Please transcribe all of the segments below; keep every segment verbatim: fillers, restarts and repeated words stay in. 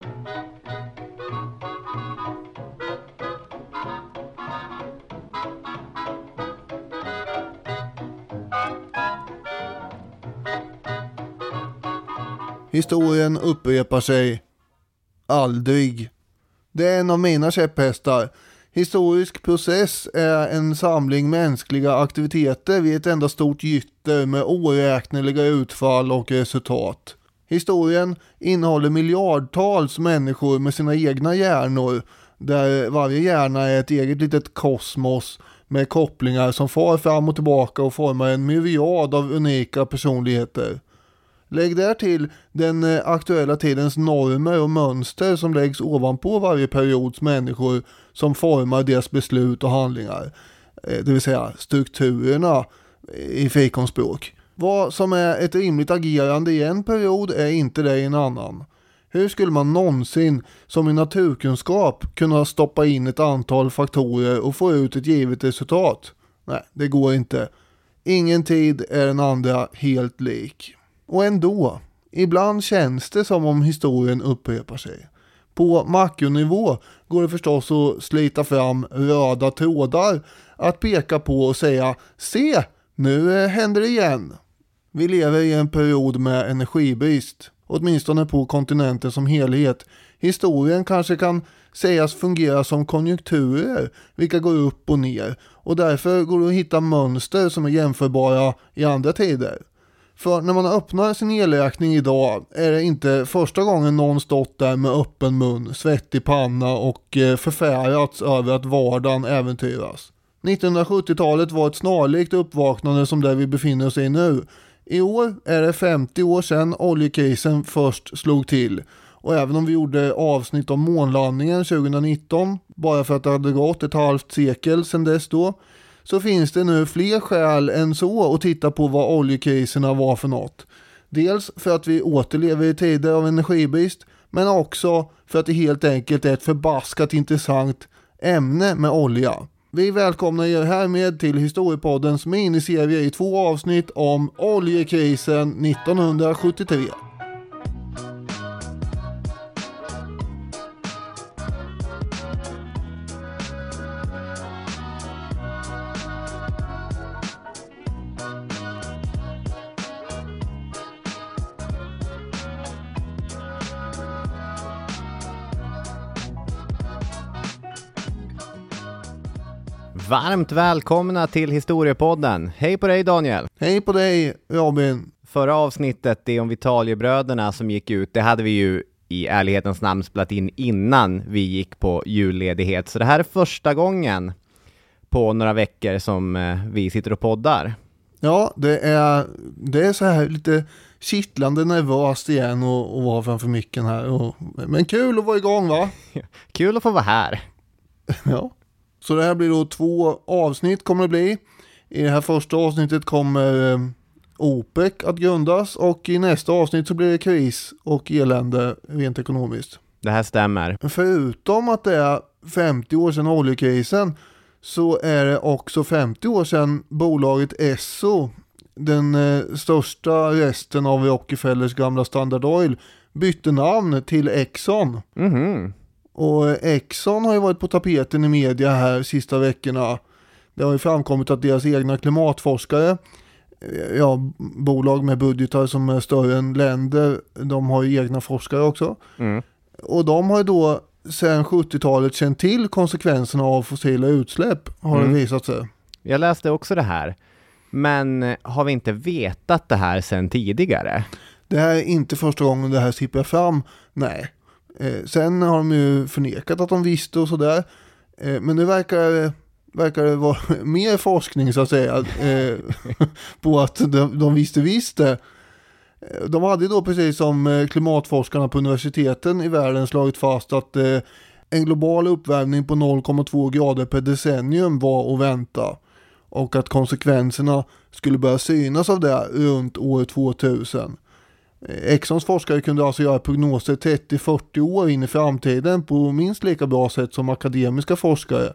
Historien upprepar sig aldrig. Det är en av mina käpphästar. Historisk process är en samling mänskliga aktiviteter vid ett enda stort gytter med oräkneliga utfall och resultat. Historien innehåller miljardtals människor med sina egna hjärnor, där varje hjärna är ett eget litet kosmos med kopplingar som far fram och tillbaka och formar en myriad av unika personligheter. Lägg där till den aktuella tidens normer och mönster som läggs ovanpå varje periods människor som formar deras beslut och handlingar. Det vill säga strukturerna i fikonspråk. Vad som är ett rimligt agerande i en period är inte det i en annan. Hur skulle man någonsin som i naturkunskap kunna stoppa in ett antal faktorer och få ut ett givet resultat? Nej, det går inte. Ingen tid är den andra helt lik. Och ändå, ibland känns det som om historien upprepar sig. På makronivå går det förstås att slita fram röda trådar att peka på och säga: se, nu händer det igen. Vi lever i en period med energibrist, åtminstone på kontinenten som helhet. Historien kanske kan sägas fungera som konjunkturer, vilka går upp och ner, och därför går det att hitta mönster som är jämförbara i andra tider. För när man öppnar sin elräkning idag är det inte första gången någon stått där med öppen mun, svettig panna och förfärats över att vardagen äventyras. nittonhundrasjuttiotalet var ett snarlikt uppvaknande som där vi befinner oss i nu. I år är det femtio år sedan oljekrisen först slog till. Och även om vi gjorde avsnitt om månlandningen tjugonitton, bara för att det hade gått ett halvt sekel sedan dess då, så finns det nu fler skäl än så att titta på vad oljekriserna var för något. Dels för att vi återlever i tider av energibrist, men också för att det helt enkelt är ett förbaskat intressant ämne med olja. Vi välkomnar er härmed till Historiepoddens miniserie i två avsnitt om oljekrisen nittonhundrasjuttiotre. Varmt välkomna till Historiepodden. Hej på dig Daniel. Hej på dig Robin. Förra avsnittet, det om Vitaliebröderna som gick ut, det hade vi ju i ärlighetens namn spelat in innan vi gick på julledighet. Så det här är första gången på några veckor som vi sitter och poddar. Ja, det är, det är så här lite kittlande nervöst igen och, och vara framför micken här. Och, men kul att vara igång, va? Kul att få vara här. Ja. Så det här blir då två avsnitt kommer det bli. I det här första avsnittet kommer eh, OPEC att grundas och i nästa avsnitt så blir det kris och elände rent ekonomiskt. Det här stämmer. Förutom att det är femtio år sedan oljekrisen så är det också femtio år sedan bolaget Esso, den eh, största resten av Rockefellers gamla Standard Oil, bytte namn till Exxon. Mhm. Och Exxon har ju varit på tapeten i media här sista veckorna. Det har ju framkommit att deras egna klimatforskare, ja, bolag med budgetar som är större än länder, de har ju egna forskare också. Mm. Och de har ju då sedan sjuttiotalet känt till konsekvenserna av fossila utsläpp, har mm. det visat sig. Jag läste också det här. Men har vi inte vetat det här sedan tidigare? Det här är inte första gången det här sipprar fram, nej. Eh, sen har de ju förnekat att de visste och sådär. Eh, men nu verkar, verkar det vara mer forskning så att säga eh, på att de, de visste visste. De hade då precis som klimatforskarna på universiteten i världen slagit fast att eh, en global uppvärmning på noll komma två grader per decennium var att vänta. Och att konsekvenserna skulle börja synas av det runt år tvåtusen. Exxons forskare kunde alltså göra prognoser trettio till fyrtio år in i framtiden på minst lika bra sätt som akademiska forskare.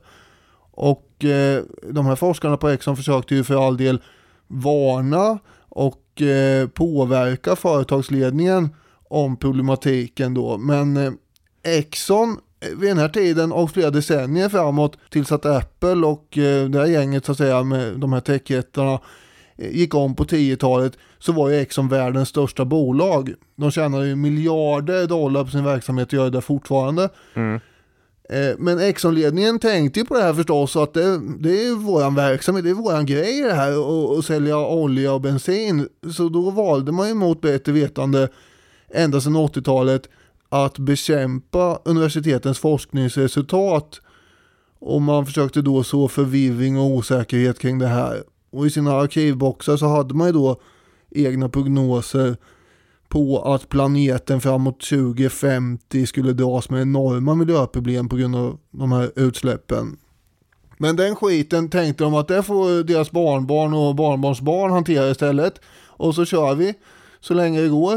Och eh, de här forskarna på Exxon försökte ju för all del varna och eh, påverka företagsledningen om problematiken då. Men eh, Exxon vid den här tiden och flera decennier framåt tills att Apple och eh, det här gänget så att säga med de här techjättarna eh, gick om på tiotalet, så var ju Exxon världens största bolag. De tjänade ju miljarder dollar på sin verksamhet och gör det fortfarande. Mm. Eh, men Exxon-ledningen tänkte ju på det här förstås, att det, det är våran verksamhet, det är våran grej det här att sälja olja och bensin. Så då valde man ju mot bättre vetande ända sedan åttiotalet att bekämpa universitetens forskningsresultat, och man försökte då så förvirring och osäkerhet kring det här. Och i sina arkivboxar så hade man ju då egna prognoser på att planeten framåt tjugo femtio skulle dras med enorma miljöproblem på grund av de här utsläppen. Men den skiten tänkte de att det får deras barnbarn och barnbarnsbarn hantera istället, och så kör vi så länge det går.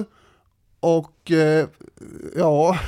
Och eh, ja,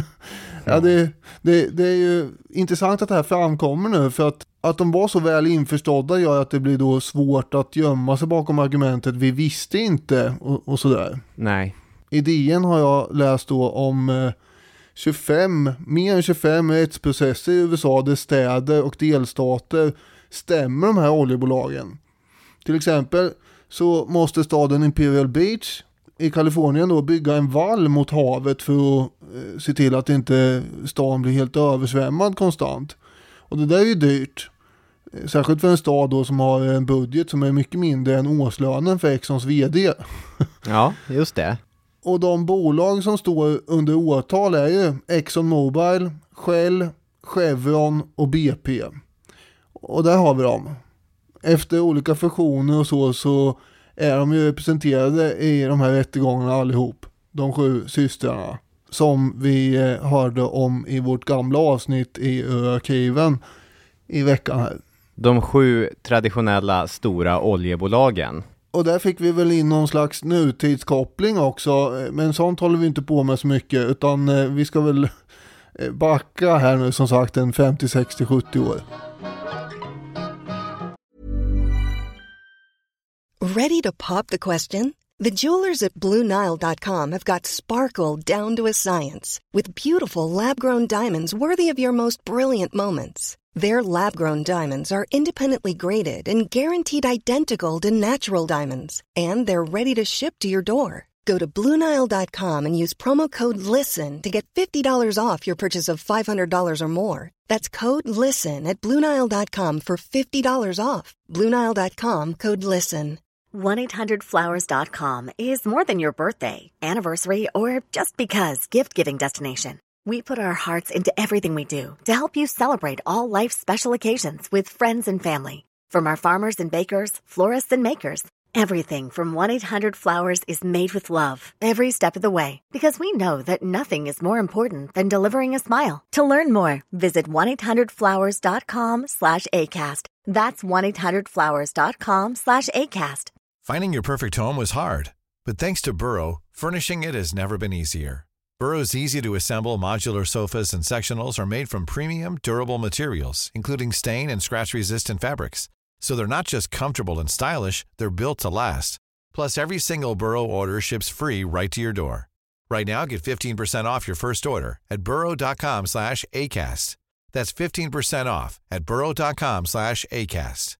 ja det, det, det är ju intressant att det här framkommer nu, för att, att de var så väl införstådda gör att det blir då svårt att gömma sig bakom argumentet vi visste inte och, och sådär. Nej. I D N har jag läst då om eh, tjugofem, mer än tjugofem rättsprocesser i U S A där städer och delstater stämmer de här oljebolagen. Till exempel så måste staden Imperial Beach i Kalifornien då bygga en vall mot havet för att eh, se till att inte stan blir helt översvämmad konstant. Och det där är ju dyrt. Särskilt för en stad då som har en budget som är mycket mindre än årslönen för Exxons vd. Ja, just det. Och de bolag som står under åtal är ju ExxonMobil, Shell, Chevron och B P. Och där har vi dem. Efter olika fusioner och så så är de ju representerade i de här rättegångarna allihop. De sju systrarna som vi hörde om i vårt gamla avsnitt i arkiven i veckan här. De sju traditionella stora oljebolagen. Och där fick vi väl in någon slags nutidskoppling också, men sånt håller vi inte på med så mycket, utan vi ska väl backa här nu som sagt en femtio, sextio, sjuttio år. Ready to pop the question? The jewelers at Blue Nile dot com have got sparkle down to a science with beautiful lab-grown diamonds worthy of your most brilliant moments. Their lab-grown diamonds are independently graded and guaranteed identical to natural diamonds, and they're ready to ship to your door. Go to Blue Nile dot com and use promo code LISTEN to get fifty dollars off your purchase of five hundred dollars or more. That's code LISTEN at Blue Nile dot com for fifty dollars off. Blue Nile dot com, code LISTEN. one eight hundred flowers dot com is more than your birthday, anniversary, or just because gift-giving destination. We put our hearts into everything we do to help you celebrate all life's special occasions with friends and family. From our farmers and bakers, florists and makers, everything from one eight hundred flowers is made with love every step of the way, because we know that nothing is more important than delivering a smile. To learn more, visit one eight hundred flowers dot com slash ACAST. That's one eight hundred flowers dot com slash ACAST. Finding your perfect home was hard, but thanks to Burrow, furnishing it has never been easier. Burrow's easy-to-assemble modular sofas and sectionals are made from premium, durable materials, including stain and scratch-resistant fabrics. So they're not just comfortable and stylish, they're built to last. Plus, every single Burrow order ships free right to your door. Right now, get fifteen percent off your first order at burrow dot com slash ACAST. That's fifteen percent off at burrow dot com slash ACAST.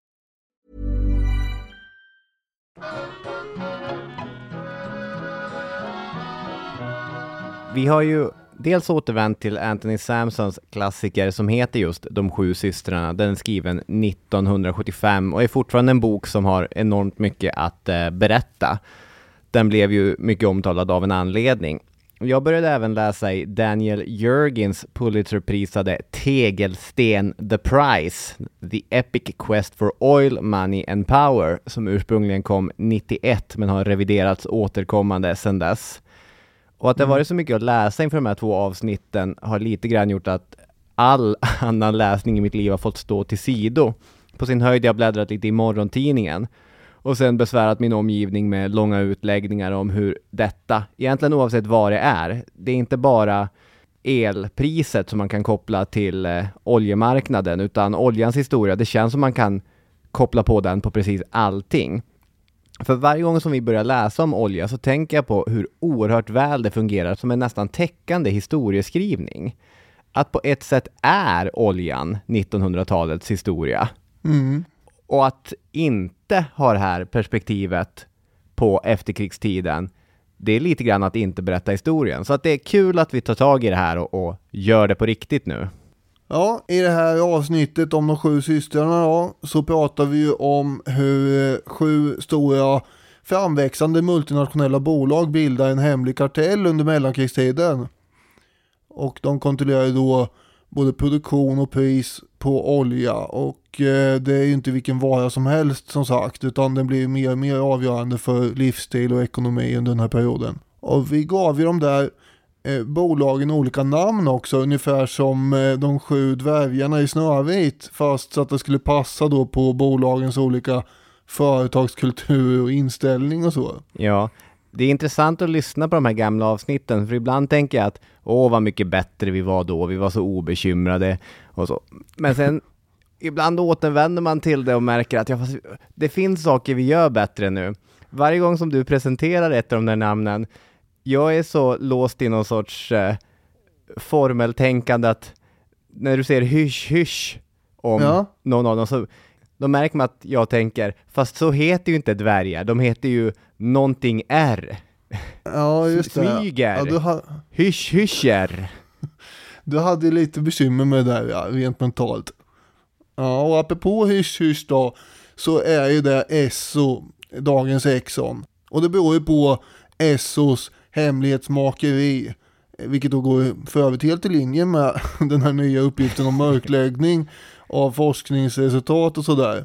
Vi har ju dels återvänt till Anthony Sampsons klassiker som heter just De sju systrarna. Den är skriven nittonhundrasjuttiofem och är fortfarande en bok som har enormt mycket att eh, berätta. Den blev ju mycket omtalad av en anledning. Jag började även läsa i Daniel Jurgens Pulitzerprisade Tegelsten The Prize, The Epic Quest for Oil, Money and Power, som ursprungligen kom nittioett men har reviderats återkommande sedan dess. Och att det varit så mycket att läsa inför de här två avsnitten har lite grann gjort att all annan läsning i mitt liv har fått stå till sido. På sin höjd har jag bläddrat lite i morgontidningen och sen besvärat min omgivning med långa utläggningar om hur detta, egentligen oavsett vad det är, det är inte bara elpriset som man kan koppla till eh, oljemarknaden, utan oljans historia, det känns som man kan koppla på den på precis allting. För varje gång som vi börjar läsa om olja så tänker jag på hur oerhört väl det fungerar som en nästan täckande historieskrivning. Att på ett sätt är oljan nittonhundratalets historia. Mm. Och att inte ha det här perspektivet på efterkrigstiden, det är lite grann att inte berätta historien. Så att det är kul att vi tar tag i det här och, och gör det på riktigt nu. Ja, i det här avsnittet om de sju systrarna då, så pratar vi ju om hur sju stora framväxande multinationella bolag bildar en hemlig kartell under mellankrigstiden. Och de kontrollerar då både produktion och pris på olja. Och eh, det är ju inte vilken vara som helst som sagt, utan den blir mer och mer avgörande för livsstil och ekonomi under den här perioden. Och vi gav ju de där eh, bolagen olika namn också, ungefär som eh, de sju dvärgarna i Snövit, fast så att det skulle passa då på bolagens olika företagskultur och inställning och så. Ja, det är intressant att lyssna på de här gamla avsnitten, för ibland tänker jag att åh vad mycket bättre vi var då, vi var så obekymrade och så. Men sen ibland återvänder man till det och märker att ja, fast det finns saker vi gör bättre nu. Varje gång som du presenterar ett av de där namnen, jag är så låst i någon sorts eh, formeltänkande att när du säger hysch hysch om ja. någon av dem, så då märker man att jag tänker, fast så heter ju inte dvärgar, de heter ju någonting R. Ja, just det. Smyger. Ja, du, ha... hysch hyscher. du hade lite bekymmer med det där, ja, rent mentalt. Ja, och apropå hysch hysch då, så är ju det Esso, dagens Exxon. Och det beror ju på Essos hemlighetsmakeri, vilket då går för övrigt helt i linje med den här nya uppgiften om mörkläggning av forskningsresultat och sådär.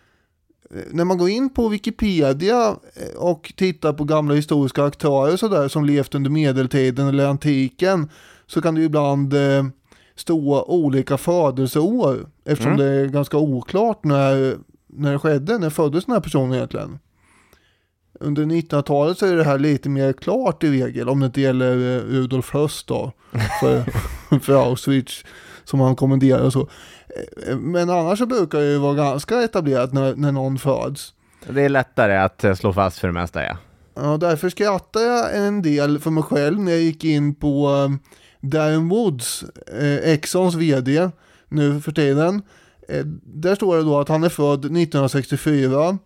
När man går in på Wikipedia och tittar på gamla historiska aktörer så där, som levt under medeltiden eller antiken, så kan det ju ibland eh, stå olika födelseår, eftersom mm. det är ganska oklart när, när det skedde, när föddes den här personen egentligen. Under nittonhundratalet så är det här lite mer klart i regel, om det inte gäller Rudolf Höst då, för, för Auschwitz som han kommenderar och så. Men annars så brukar det ju vara ganska etablerat när, när någon föds. Det är lättare att slå fast för det mesta, ja. Ja, därför skrattar jag en del för mig själv när jag gick in på um, Darren Woods, eh, Exxons vd, nu för tiden. Eh, där står det då att han är född nittonhundrasextiofyra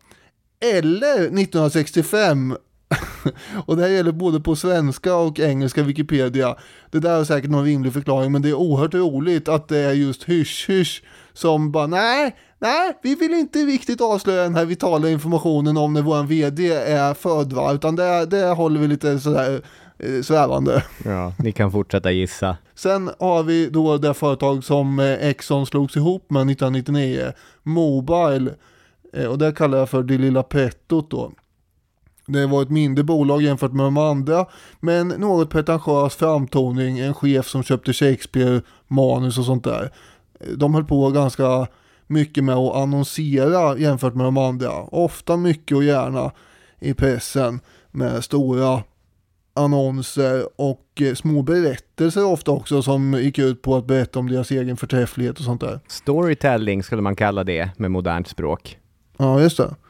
eller nittonhundrasextiofem. Och det här gäller både på svenska och engelska Wikipedia. Det där är säkert någon rimlig förklaring, men det är oerhört roligt att det är just hysch hysch som bara nej, nej, vi vill inte riktigt avslöja den här vitala informationen om när vår vd är född, va? Utan det, det håller vi lite sådär eh, svävande. Ja, ni kan fortsätta gissa. Sen har vi då det företag som Exxon slogs ihop med nittonhundranittionio, Mobile, eh, och det kallar jag för det lilla prettot då. Det var ett mindre bolag jämfört med de andra, men något pretentiös framtoning, en chef som köpte Shakespeare-manus och sånt där. De höll på ganska mycket med att annonsera jämfört med de andra. Ofta mycket och gärna i pressen med stora annonser och små berättelser ofta också som gick ut på att berätta om deras egen förträfflighet och sånt där. Storytelling skulle man kalla det med modernt språk. Ja, just det.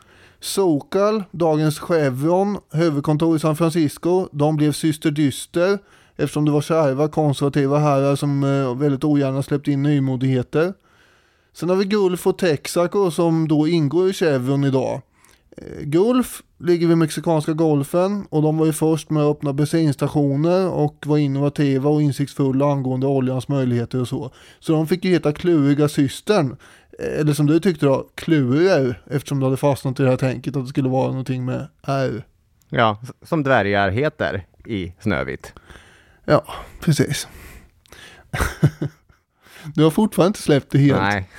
Sokal, dagens Chevron, huvudkontor i San Francisco, de blev syster dyster eftersom det var kärva konservativa herrar som eh, väldigt ogärna släppte in nymodigheter. Sen har vi Gulf och Texaco som då ingår i Chevron idag. Eh, Gulf ligger vid mexikanska golfen och de var ju först med att öppna bensinstationer och var innovativa och insiktsfulla angående oljans möjligheter och så. Så de fick ju heta kluriga systern. Eller som du tyckte då, klurer, eftersom du hade fastnat i det här tänket att det skulle vara någonting med R. Ja, som dvärgar heter i Snövit. Ja, precis. Du har fortfarande inte släppt det helt. Nej.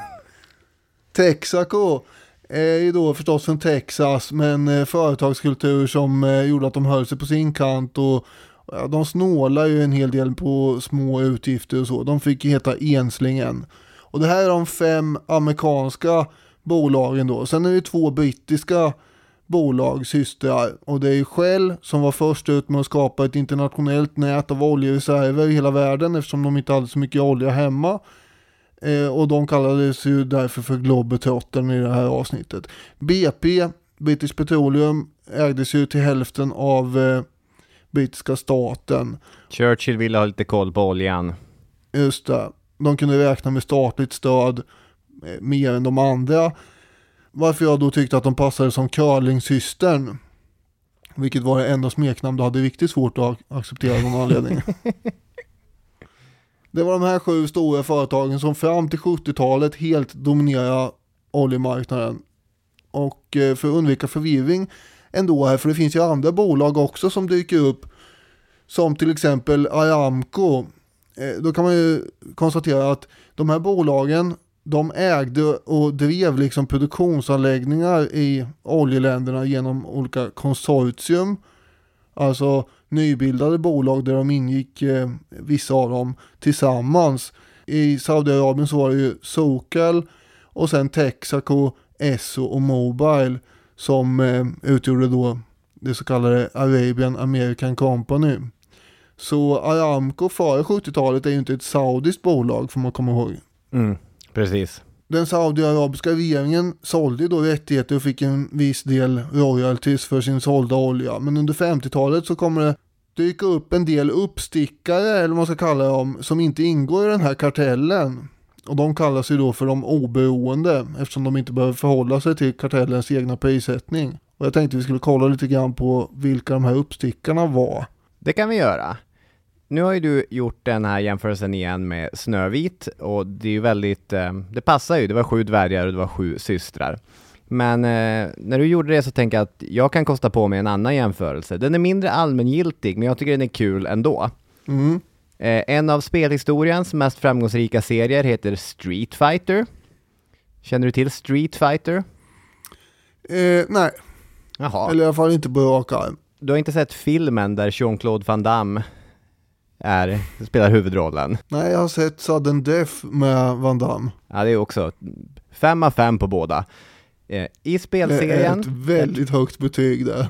Texaco är ju då förstås från Texas, men företagskultur som gjorde att de höll sig på sin kant och ja, de snålar ju en hel del på små utgifter och så. De fick ju heta Enslingen. Och det här är de fem amerikanska bolagen då. Sen är det två brittiska bolag, systrar. Och det är Shell som var först ut med att skapa ett internationellt nät av oljereserver i hela världen eftersom de inte hade så mycket olja hemma. Eh, och de kallades ju därför för Globetrottern i det här avsnittet. B P British Petroleum ägdes ju till hälften av eh, brittiska staten. Churchill ville ha lite koll på oljan. Just det. De kunde räkna med statligt stöd eh, mer än de andra. Varför jag då tyckte att de passade som curlingsystern. Vilket var det enda smeknamn du hade riktigt svårt att acceptera av någon anledning. Det var de här sju stora företagen som fram till sjuttiotalet helt dominerade oljemarknaden. Och för att undvika förvirring ändå här, för det finns ju andra bolag också som dyker upp, som till exempel Aramco. Då kan man ju konstatera att de här bolagen, de ägde och drev liksom produktionsanläggningar i oljeländerna genom olika konsortium. Alltså nybildade bolag där de ingick, eh, vissa av dem, tillsammans. I Saudiarabien så var det ju Socal och sen Texaco, Esso och Mobile som eh, utgjorde då det så kallade Arabian American Company. Så Aramco före sjuttiotalet är ju inte ett saudiskt bolag, får man komma ihåg. Mm, precis. Den saudiarabiska regeringen sålde då rättigheter och fick en viss del royalties för sin sålda olja. Men under femtiotalet så kommer det dyka upp en del uppstickare, eller vad man ska kalla dem, som inte ingår i den här kartellen. Och de kallas ju då för de oberoende, eftersom de inte behöver förhålla sig till kartellens egna prissättning. Och jag tänkte vi skulle kolla lite grann på vilka de här uppstickarna var. Det kan vi göra. Nu har ju du gjort den här jämförelsen igen med Snövit, och det är ju väldigt, eh, det passar ju, det var sju dvärgar och det var sju systrar. Men eh, när du gjorde det så tänker jag att jag kan kosta på mig en annan jämförelse. Den är mindre allmängiltig, men jag tycker den är kul ändå. Mm. Eh, en av spelhistoriens mest framgångsrika serier heter Street Fighter. Känner du till Street Fighter? Eh, nej, Jaha. eller i alla fall inte på rak arm. Du har inte sett filmen där Jean-Claude Van Damme är, spelar huvudrollen? Nej, jag har sett Sudden Death med Van Damme. Ja, det är också fem av fem på båda. Eh, I spelserien... Ett väldigt högt betyg där.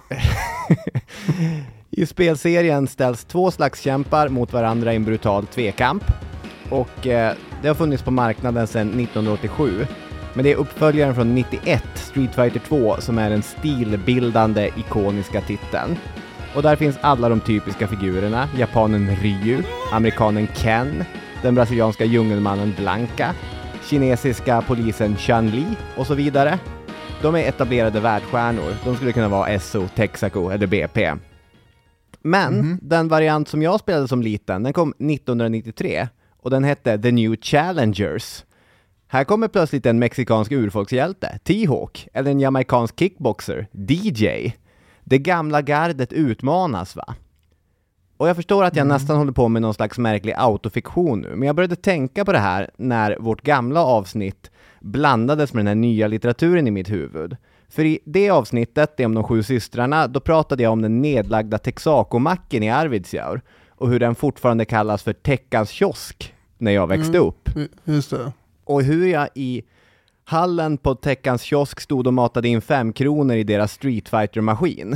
I spelserien ställs två slagskämpar mot varandra i en brutal tvekamp. Och eh, det har funnits på marknaden sedan nittonhundraåttiosju. Men det är uppföljaren från nittioett, Street Fighter två, som är den stilbildande, ikoniska titeln. Och där finns alla de typiska figurerna. Japanen Ryu, amerikanen Ken, den brasilianska djungelmannen Blanca, kinesiska polisen Chun-Li och så vidare. De är etablerade världsstjärnor. De skulle kunna vara Esso, Texaco eller B P. Men mm-hmm. den variant som jag spelade som liten, den kom nittonhundranittiotre och den hette The New Challengers. Här kommer plötsligt en mexikansk urfolkshjälte, T-Hawk, eller en jamaikansk kickboxer, D J. Det gamla gardet utmanas, va? Och jag förstår att jag mm. nästan håller på med någon slags märklig autofiktion nu, men jag började tänka på det här när vårt gamla avsnitt blandades med den här nya litteraturen i mitt huvud. För i det avsnittet, det om de sju systrarna, då pratade jag om den nedlagda Texaco-macken i Arvidsjaur och hur den fortfarande kallas för Teckans kiosk när jag växte mm. upp. Just det. Och hur jag i hallen på Teckans kiosk stod och matade in fem kronor i deras Street Fighter-maskin.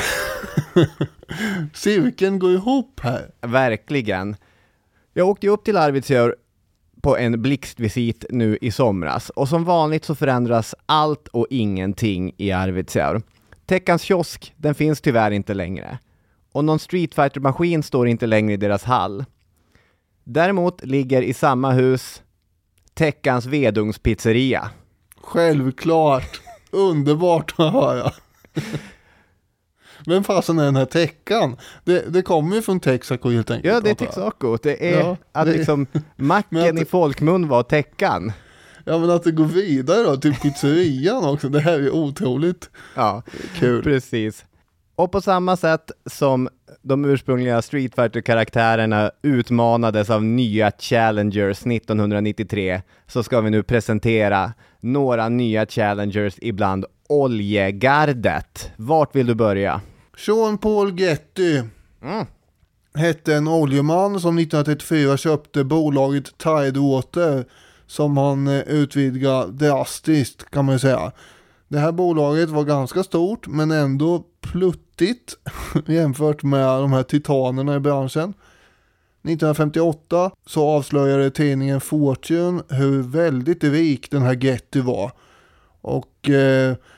Cirkeln går ihop här. Verkligen. Jag åkte upp till Arvidsjaur på en blixtvisit nu i somras. Och som vanligt så förändras allt och ingenting i Arvidsjaur. Teckans kiosk, den finns tyvärr inte längre. Och någon Street Fighter-maskin står inte längre i deras hall. Däremot ligger i samma hus Teckans vedungspizzeria. Självklart. Underbart att höra. Vem fasen är den här Teckan? Det, det kommer ju från Texaco helt enkelt. Ja, det är Texaco. Det är ja, att det, liksom macken att, i folkmun var Teckan. Ja, men att det går vidare då till pizzerian också. Det här är otroligt ja, kul. Precis. Och på samma sätt som de ursprungliga Street Fighter-karaktärerna utmanades av nya Challengers nittonhundranittiotre så ska vi nu presentera några nya Challengers ibland oljegardet. Vart vill du börja? Jean Paul Getty mm. hette en oljeman som nittonhundratrettiofyra köpte bolaget Tidewater som han utvidgade drastiskt, kan man ju säga. Det här bolaget var ganska stort men ändå pluttigt jämfört med de här titanerna i branschen. nittonhundrafemtioåtta så avslöjade tidningen Fortune hur väldigt rik den här Getty var. Och eh,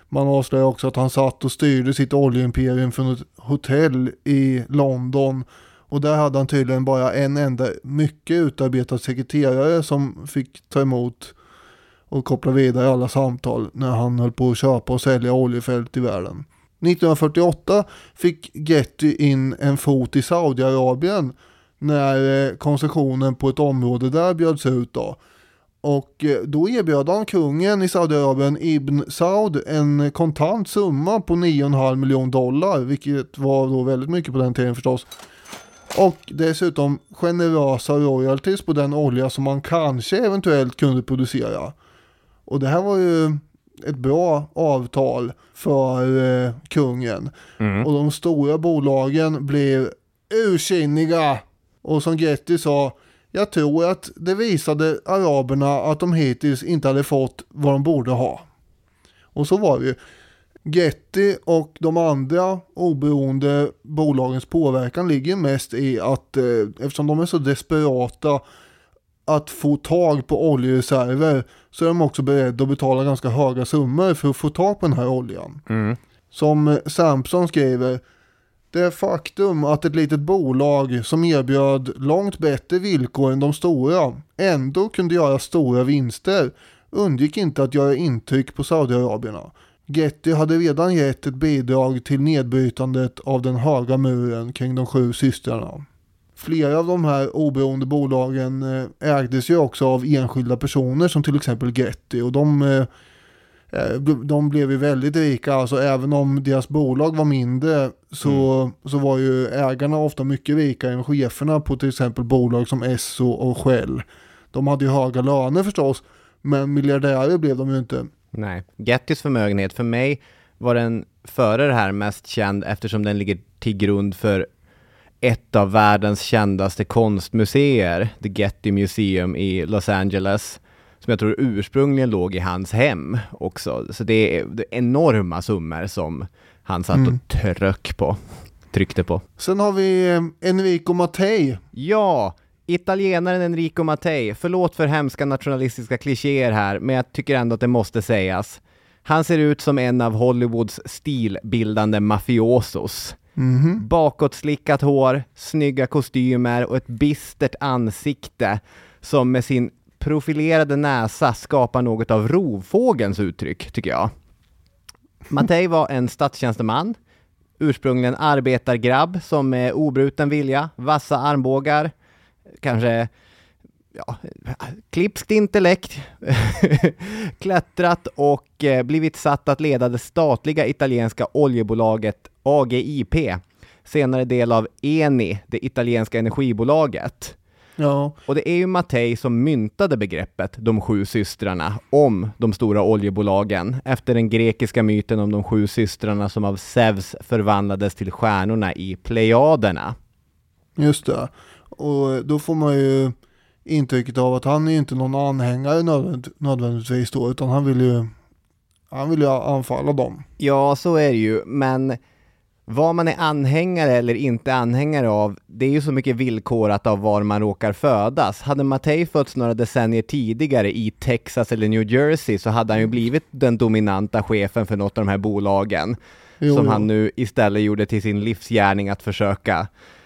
Man avslöjar också att han satt och styrde sitt oljeimperium från ett hotell i London. Och där hade han tydligen bara en enda mycket utarbetad sekreterare som fick ta emot och koppla vidare alla samtal när han höll på att köpa och sälja oljefält i världen. nittonhundrafyrtioåtta fick Getty in en fot i Saudiarabien när koncessionen på ett område där bjöds ut då. Och då erbjöd han kungen i Saudiarabien, Ibn Saud, en kontant summa på nio komma fem miljoner dollar, vilket var då väldigt mycket på den tiden förstås. Och dessutom generösa royalties på den olja som man kanske eventuellt kunde producera. Och det här var ju ett bra avtal för eh, kungen. Mm. Och de stora bolagen blev ursinniga. Och som Getty sa, jag tror att det visade araberna att de hittills inte hade fått vad de borde ha. Och så var det ju. Getty och de andra oberoende bolagens påverkan ligger mest i att eh, eftersom de är så desperata att få tag på oljereserver så är de också beredda att betala ganska höga summor för att få tag på den här oljan. Mm. Som Sampson skriver, det faktum att ett litet bolag som erbjöd långt bättre villkor än de stora ändå kunde göra stora vinster undgick inte att göra intryck på Saudiarabierna. Getty hade redan gett ett bidrag till nedbrytandet av den höga muren kring de sju systrarna. Flera av de här oberoende bolagen ägdes ju också av enskilda personer som till exempel Getty, och de, de blev ju väldigt rika. Alltså även om deras bolag var mindre så, mm. så var ju ägarna ofta mycket rikare än cheferna på till exempel bolag som Esso och Shell. De hade ju höga löner förstås, men miljardärer blev de ju inte. Nej, Gettys förmögenhet för mig var den före det här mest känd eftersom den ligger till grund för ett av världens kändaste konstmuseer, The Getty Museum i Los Angeles, som jag tror ursprungligen låg i hans hem också. Så det är, det är enorma summor som han satt mm. och tryck på, tryckte på. Sen har vi eh, Enrico Mattei. Ja, italienaren Enrico Mattei. Förlåt för hemska nationalistiska klichéer här, men jag tycker ändå att det måste sägas. Han ser ut som en av Hollywoods stilbildande mafiosos. Mm-hmm. Bakåtslickat hår, snygga kostymer och ett bistert ansikte som med sin profilerade näsa skapar något av rovfågens uttryck, tycker jag. Mattei var en statstjänsteman, ursprungligen arbetargrabb som med obruten vilja, vassa armbågar, kanske ja, klipskt intellekt, klättrat och eh, blivit satt att leda det statliga italienska oljebolaget A G I P, senare del av Eni, det italienska energibolaget. Ja. Och det är ju Mattei som myntade begreppet de sju systrarna om de stora oljebolagen efter den grekiska myten om de sju systrarna som av Zeus förvandlades till stjärnorna i Plejaderna. Just det. Och då får man ju intrycket av att han är inte någon anhängare nödvänd, nödvändigtvis då, utan han vill ju han vill ju anfalla dem. Ja, så är det ju, men vad man är anhängare eller inte anhängare av, det är ju så mycket villkorat av var man råkar födas. Hade Mattei fötts några decennier tidigare i Texas eller New Jersey så hade han ju blivit den dominanta chefen för något av de här bolagen. Jo, som jo. han nu istället gjorde till sin livsgärning att försöka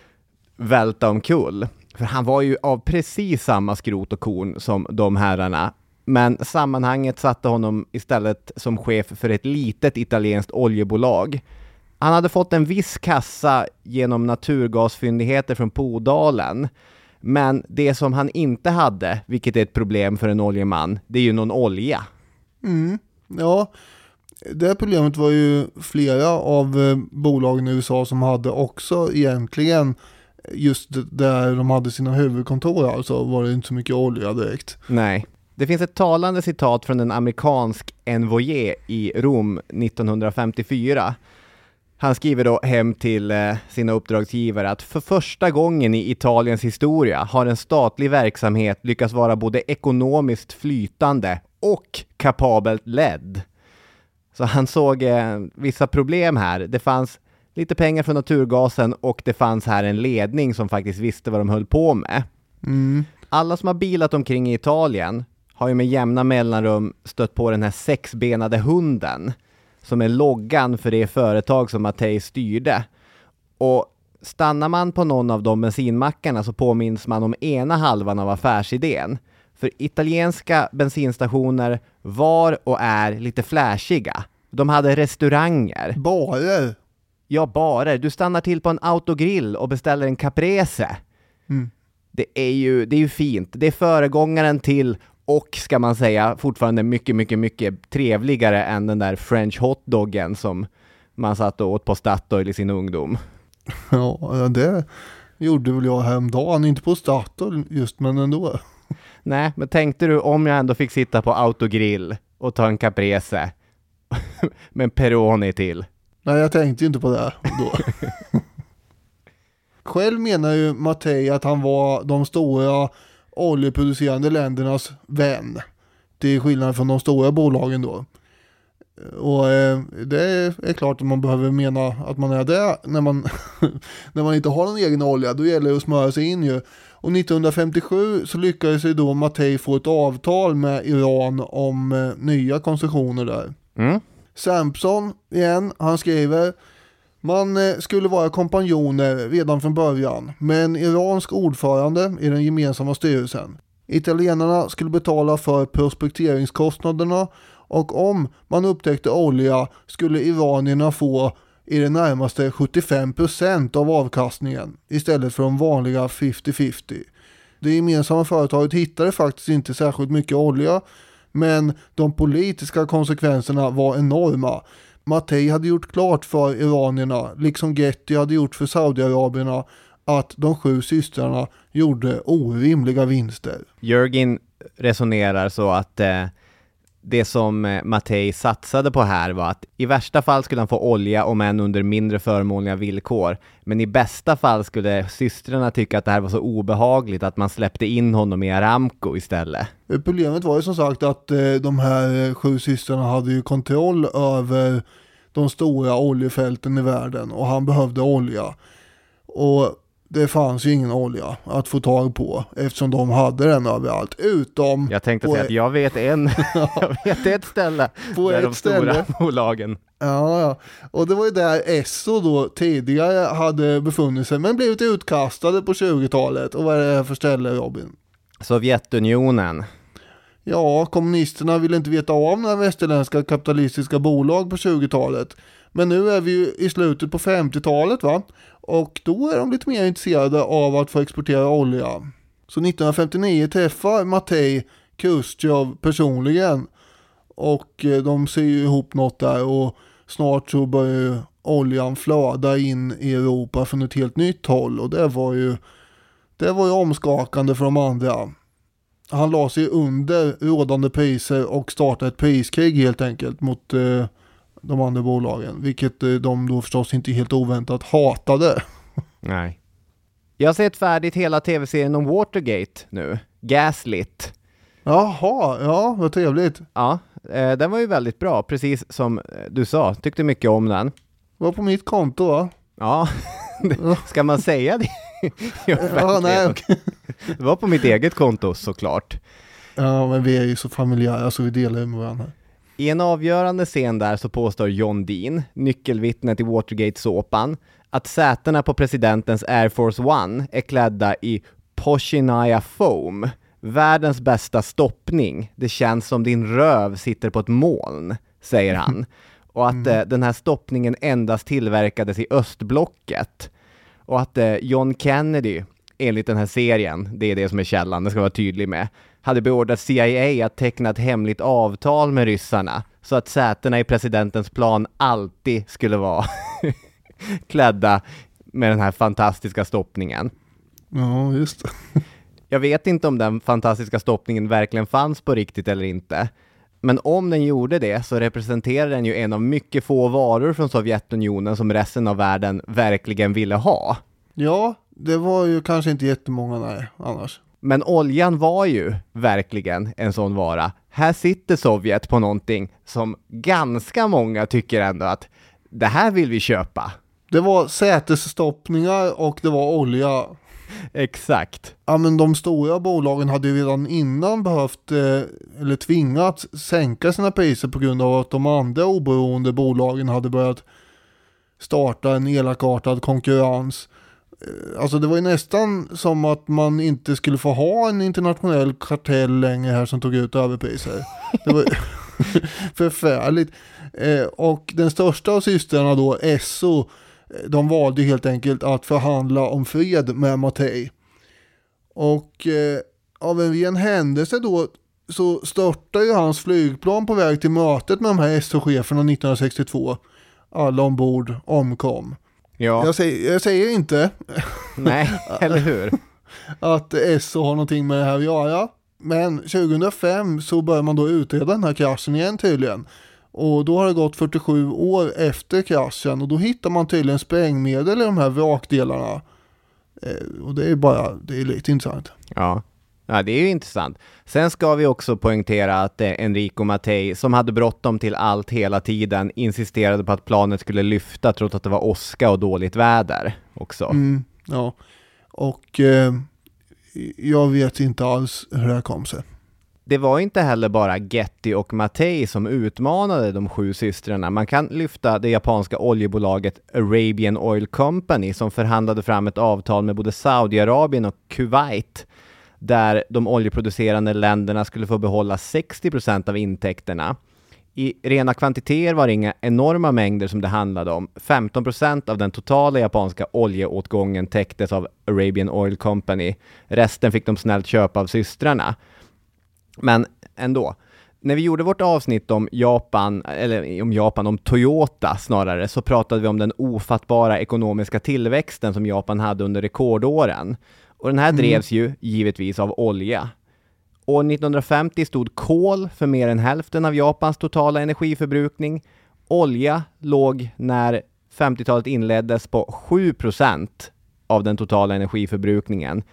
välta omkull. För han var ju av precis samma skrot och korn som de herrarna. Men sammanhanget satte honom istället som chef för ett litet italienskt oljebolag. Han hade fått en viss kassa genom naturgasfyndigheter från Podalen. Men det som han inte hade, vilket är ett problem för en oljeman, det är ju någon olja. Mm, ja, det här problemet var ju flera av bolagen i U S A som hade också egentligen just där de hade sina huvudkontor, alltså var det inte så mycket olja direkt. Nej. Det finns ett talande citat från en amerikansk envoyé i Rom nittonhundrafemtiofyra. Han skriver då hem till eh, sina uppdragsgivare att för första gången i Italiens historia har en statlig verksamhet lyckats vara både ekonomiskt flytande och kapabelt ledd. Så han såg eh, vissa problem här. Det fanns lite pengar från naturgasen och det fanns här en ledning som faktiskt visste vad de höll på med. Mm. Alla som har bilat omkring i Italien har ju med jämna mellanrum stött på den här sexbenade hunden som är loggan för det företag som Mattei styrde. Och stannar man på någon av de bensinmackarna så påminns man om ena halvan av affärsidén. För italienska bensinstationer var och är lite flashiga. De hade restauranger. Barer. Ja, barer. Du stannar till på en autogrill och beställer en caprese. Mm. Det är ju, det är ju fint. Det är föregångaren till, och ska man säga, fortfarande mycket, mycket, mycket trevligare än den där French hotdoggen som man satt och åt på Statoil i sin ungdom. Ja, det gjorde väl jag häromdagen. Inte på Statoil just, men ändå. Nej, men tänkte du om jag ändå fick sitta på autogrill och ta en caprese med en Peroni till? Nej, jag tänkte inte på det då. Själv menar ju Mattei att han var de stora oljeproducerande ländernas vän. Till skillnad från de stora bolagen då. Och eh, det är klart att man behöver mena att man är det när man, när man inte har någon egen olja. Då gäller det att smöra sig in ju. Och nittonhundrafemtiosju så lyckades sig då Mattei få ett avtal med Iran om eh, nya koncessioner där. Mm. Sampson igen, han skriver: man eh, skulle vara kompanjoner redan från början, men iransk ordförande i den gemensamma styrelsen. Italienarna skulle betala för prospekteringskostnaderna, och om man upptäckte olja skulle iranierna få i det närmaste sjuttiofem procent av avkastningen istället för de vanliga femtio femtio. Det gemensamma företaget hittade faktiskt inte särskilt mycket olja, men de politiska konsekvenserna var enorma. Mattei hade gjort klart för iranierna, liksom Getty hade gjort för Saudiarabierna, att de sju systrarna gjorde orimliga vinster. Jörgen resonerar så att eh, det som eh, Mattei satsade på här var att i värsta fall skulle han få olja, om än under mindre förmånliga villkor. Men i bästa fall skulle systrarna tycka att det här var så obehagligt att man släppte in honom i Aramco istället. Problemet var ju som sagt att eh, de här sju systrarna hade ju kontroll över de stora oljefälten i världen, och han behövde olja. Och det fanns ju ingen olja att få tag på eftersom de hade den överallt. Utom jag tänkte säga ett... att jag vet en jag vet ett ställe på där ett de stora ställe. bolagen. Ja, ja. Och det var ju där Esso då tidigare hade befunnit sig, men blivit utkastade på tjugotalet. Och vad är det här för ställe, Robin? Sovjetunionen. Ja, kommunisterna ville inte veta av några västerländska kapitalistiska bolag på tjugotalet. Men nu är vi ju i slutet på femtiotalet, va? Och då är de lite mer intresserade av att få exportera olja. Så nittonhundrafemtionio träffar Mattei Khrushchev personligen. Och de ser ju ihop något där, och snart så börjar oljan flöda in i Europa från ett helt nytt håll. Och det var ju, det var ju omskakande för de andra. Han la sig under rådande priser och startade ett priskrig helt enkelt mot eh, de andra bolagen. Vilket eh, de då förstås inte helt oväntat hatade. Nej. Jag har sett färdigt hela tv-serien om Watergate nu. Gaslit. Jaha, ja, vad trevligt. Ja, eh, den var ju väldigt bra. Precis som du sa. Tyckte mycket om den. Var på mitt konto, va? Ja, ska man säga det? Ja, nej, okay. Det var på mitt eget konto såklart. Ja, men vi är ju så familjära så vi delar ju med varandra. I en avgörande scen där så påstår John Dean, nyckelvittnet i Watergate-såpan, att sätena på presidentens Air Force One är klädda i Pochinaya Foam. Världens bästa stoppning. Det känns som din röv sitter på ett moln, säger han. Och att mm. eh, den här stoppningen endast tillverkades i östblocket. Och att eh, John Kennedy, enligt den här serien, det är det som är källan, det ska vara tydlig med, hade beordrat C I A att teckna ett hemligt avtal med ryssarna så att sätena i presidentens plan alltid skulle vara klädda med den här fantastiska stoppningen. Ja, just det. Jag vet inte om den fantastiska stoppningen verkligen fanns på riktigt eller inte. Men om den gjorde det så representerar den ju en av mycket få varor från Sovjetunionen som resten av världen verkligen ville ha. Ja, det var ju kanske inte jättemånga, nej, annars. Men oljan var ju verkligen en sån vara. Här sitter Sovjet på någonting som ganska många tycker ändå att det här vill vi köpa. Det var sätesstoppningar och det var olja. Exakt. Ja, men de stora bolagen hade ju redan innan behövt eh, eller tvingats sänka sina priser på grund av att de andra oberoende bolagen hade börjat starta en elakartad konkurrens. Eh, alltså det var ju nästan som att man inte skulle få ha en internationell kartell längre här som tog ut överpriser. Det var förfärligt. Eh, och den största av systrarna då, Esso, de valde helt enkelt att förhandla om fred med Mattei. Och eh, av en ren händelse då så störtade ju hans flygplan på väg till mötet med de här S O-cheferna nittonhundrasextiotvå. Alla ombord omkom. Ja. Jag säger, jag säger inte Nej, eller hur? att S O har någonting med det här att göra. Men tjugohundrafem så börjar man då utreda den här kraschen igen tydligen. Och då har det gått fyrtiosju år efter kraschen och då hittar man tydligen sprängmedel i de här vrakdelarna. Eh, och det är bara, det är lite intressant. Ja. Ja, det är ju intressant. Sen ska vi också poängtera att eh, Enrico Mattei, som hade bråttom till allt hela tiden, insisterade på att planet skulle lyfta trots att det var åska och dåligt väder också. Mm, ja, och eh, jag vet inte alls hur det här kom sig. Det var inte heller bara Getty och Mattei som utmanade de sju systrarna. Man kan lyfta det japanska oljebolaget Arabian Oil Company som förhandlade fram ett avtal med både Saudiarabien och Kuwait där de oljeproducerande länderna skulle få behålla sextio procent av intäkterna. I rena kvantiteter var det inga enorma mängder som det handlade om. femton procent av den totala japanska oljeåtgången täcktes av Arabian Oil Company. Resten fick de snällt köpa av systrarna. Men ändå, när vi gjorde vårt avsnitt om Japan, eller om Japan, om Toyota snarare, så pratade vi om den ofattbara ekonomiska tillväxten som Japan hade under rekordåren. Och den här mm. drevs ju givetvis av olja. År nittonhundrafemtio stod kol för mer än hälften av Japans totala energiförbrukning. Olja låg när femtiotalet inleddes på sju procent av den totala energiförbrukningen.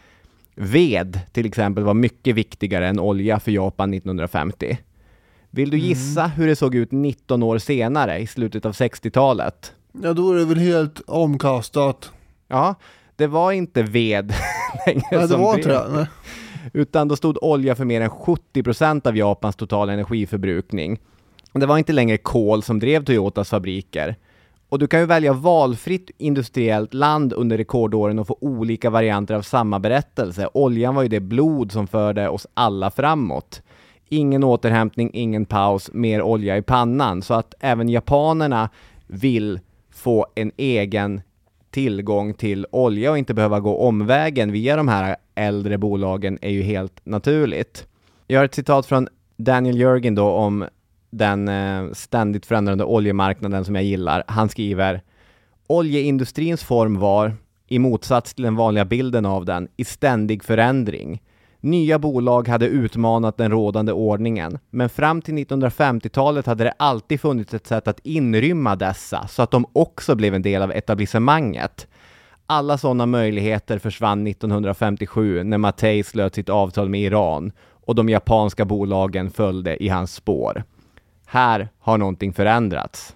Ved till exempel var mycket viktigare än olja för Japan nittonhundrafemtio. Vill du gissa mm. hur det såg ut nitton år senare i slutet av sextiotalet? Ja, då är det väl helt omkastat. Ja, det var inte ved längre. Nej, det som var ved. inte det. Nej. Utan då stod olja för mer än sjuttio procent av Japans totala energiförbrukning. Det var inte längre kol som drev Toyotas fabriker. Och du kan ju välja valfritt industriellt land under rekordåren och få olika varianter av samma berättelse. Oljan var ju det blod som förde oss alla framåt. Ingen återhämtning, ingen paus, mer olja i pannan. Så att även japanerna vill få en egen tillgång till olja och inte behöva gå omvägen via de här äldre bolagen är ju helt naturligt. Jag har ett citat från Daniel Jörgen då om den eh, ständigt förändrande oljemarknaden som jag gillar. Han skriver: oljeindustrins form var, i motsats till den vanliga bilden av den, i ständig förändring. Nya bolag hade utmanat den rådande ordningen, men fram till nittonhundrafemtiotalet hade det alltid funnits ett sätt att inrymma dessa så att de också blev en del av etablissemanget. Alla sådana möjligheter försvann nittonhundrafemtiosju när Mattei slöt sitt avtal med Iran och de japanska bolagen följde i hans spår. Här har någonting förändrats.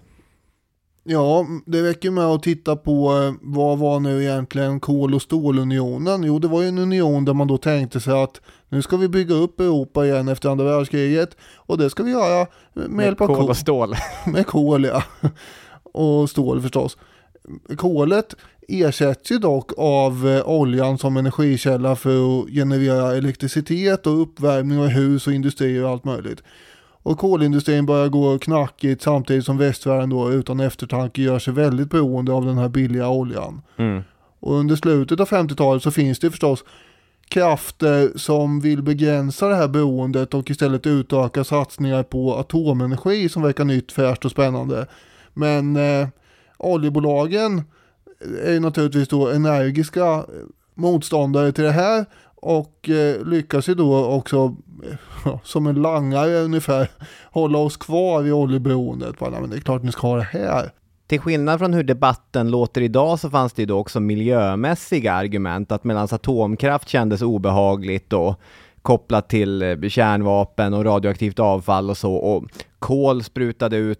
Ja, det räcker med att titta på vad var nu egentligen kol- och stålunionen. Jo, det var ju en union där man då tänkte sig att nu ska vi bygga upp Europa igen efter andra världskriget. Och det ska vi göra med, med hjälp av kol kol. och stål. Med kol, ja. Och stål förstås. Kolet ersätts ju dock av eh, oljan som energikälla för att generera elektricitet och uppvärmning av hus och industrier och allt möjligt. Och kolindustrin börjar gå knackigt samtidigt som västvärlden då utan eftertanke gör sig väldigt beroende av den här billiga oljan. Mm. Och under slutet av femtiotalet så finns det förstås krafter som vill begränsa det här beroendet och istället utöka satsningar på atomenergi som verkar nytt, färskt och spännande. Men eh, oljebolagen är naturligtvis då energiska motståndare till det här och eh, lyckas ju då också ja, som en langare ungefär hålla oss kvar i oljeberoendet. Bara, men det är klart ni ska ha det här. Till skillnad från hur debatten låter idag så fanns det ju då också miljömässiga argument att medan atomkraft kändes obehagligt och kopplat till kärnvapen och radioaktivt avfall och så och kol sprutade ut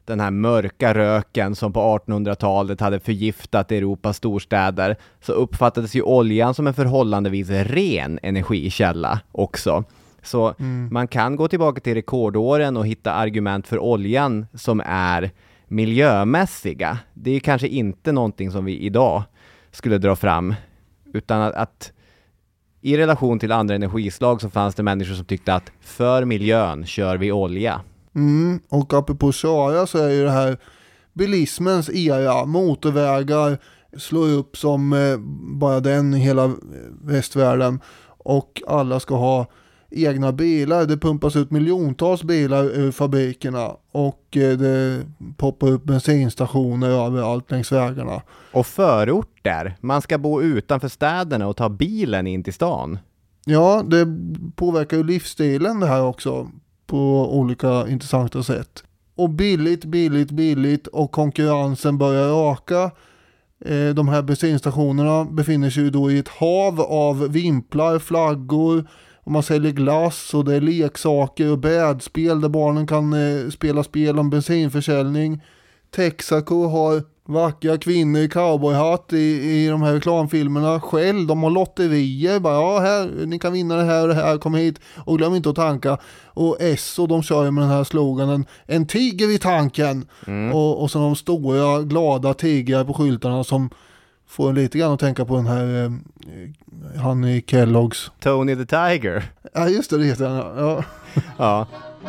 den här mörka röken som på artonhundratalet hade förgiftat Europas storstäder, så uppfattades ju oljan som en förhållandevis ren energikälla också. Så mm. man kan gå tillbaka till rekordåren och hitta argument för oljan som är miljömässiga. Det är kanske inte någonting som vi idag skulle dra fram, utan att, att i relation till andra energislag så fanns det människor som tyckte att för miljön kör vi olja. Mm, och apropå köra så är ju det här bilismens era, motorvägar slår upp som eh, bara den i hela västvärlden, och alla ska ha egna bilar. Det pumpas ut miljontals bilar ur fabrikerna, och eh, det poppar upp bensinstationer överallt längs vägarna. Och förorter. Man ska bo utanför städerna och ta bilen in till stan. Ja, det påverkar ju livsstilen det här också på olika intressanta sätt. Och billigt, billigt, billigt, och konkurrensen börjar öka. Eh, de här bensinstationerna befinner sig ju då i ett hav av vimplar, flaggor, och man säljer glass, och det är leksaker och brädspel där barnen kan eh, spela spel om bensinförsäljning. Texaco har vackra kvinnor i cowboyhatt i, i de här reklamfilmerna. Shell, de har lotterier. Bara, ja, här, ni kan vinna det här och det här, kom hit. Och glöm inte att tanka. Och Esso, de kör med den här sloganen, en tiger i tanken. Mm. Och, och så de stora, glada tigrar på skyltarna som får en lite grann att tänka på den här eh, han i Kellogg's. Tony the Tiger. Ja, just det, det heter han. Ja. Ja.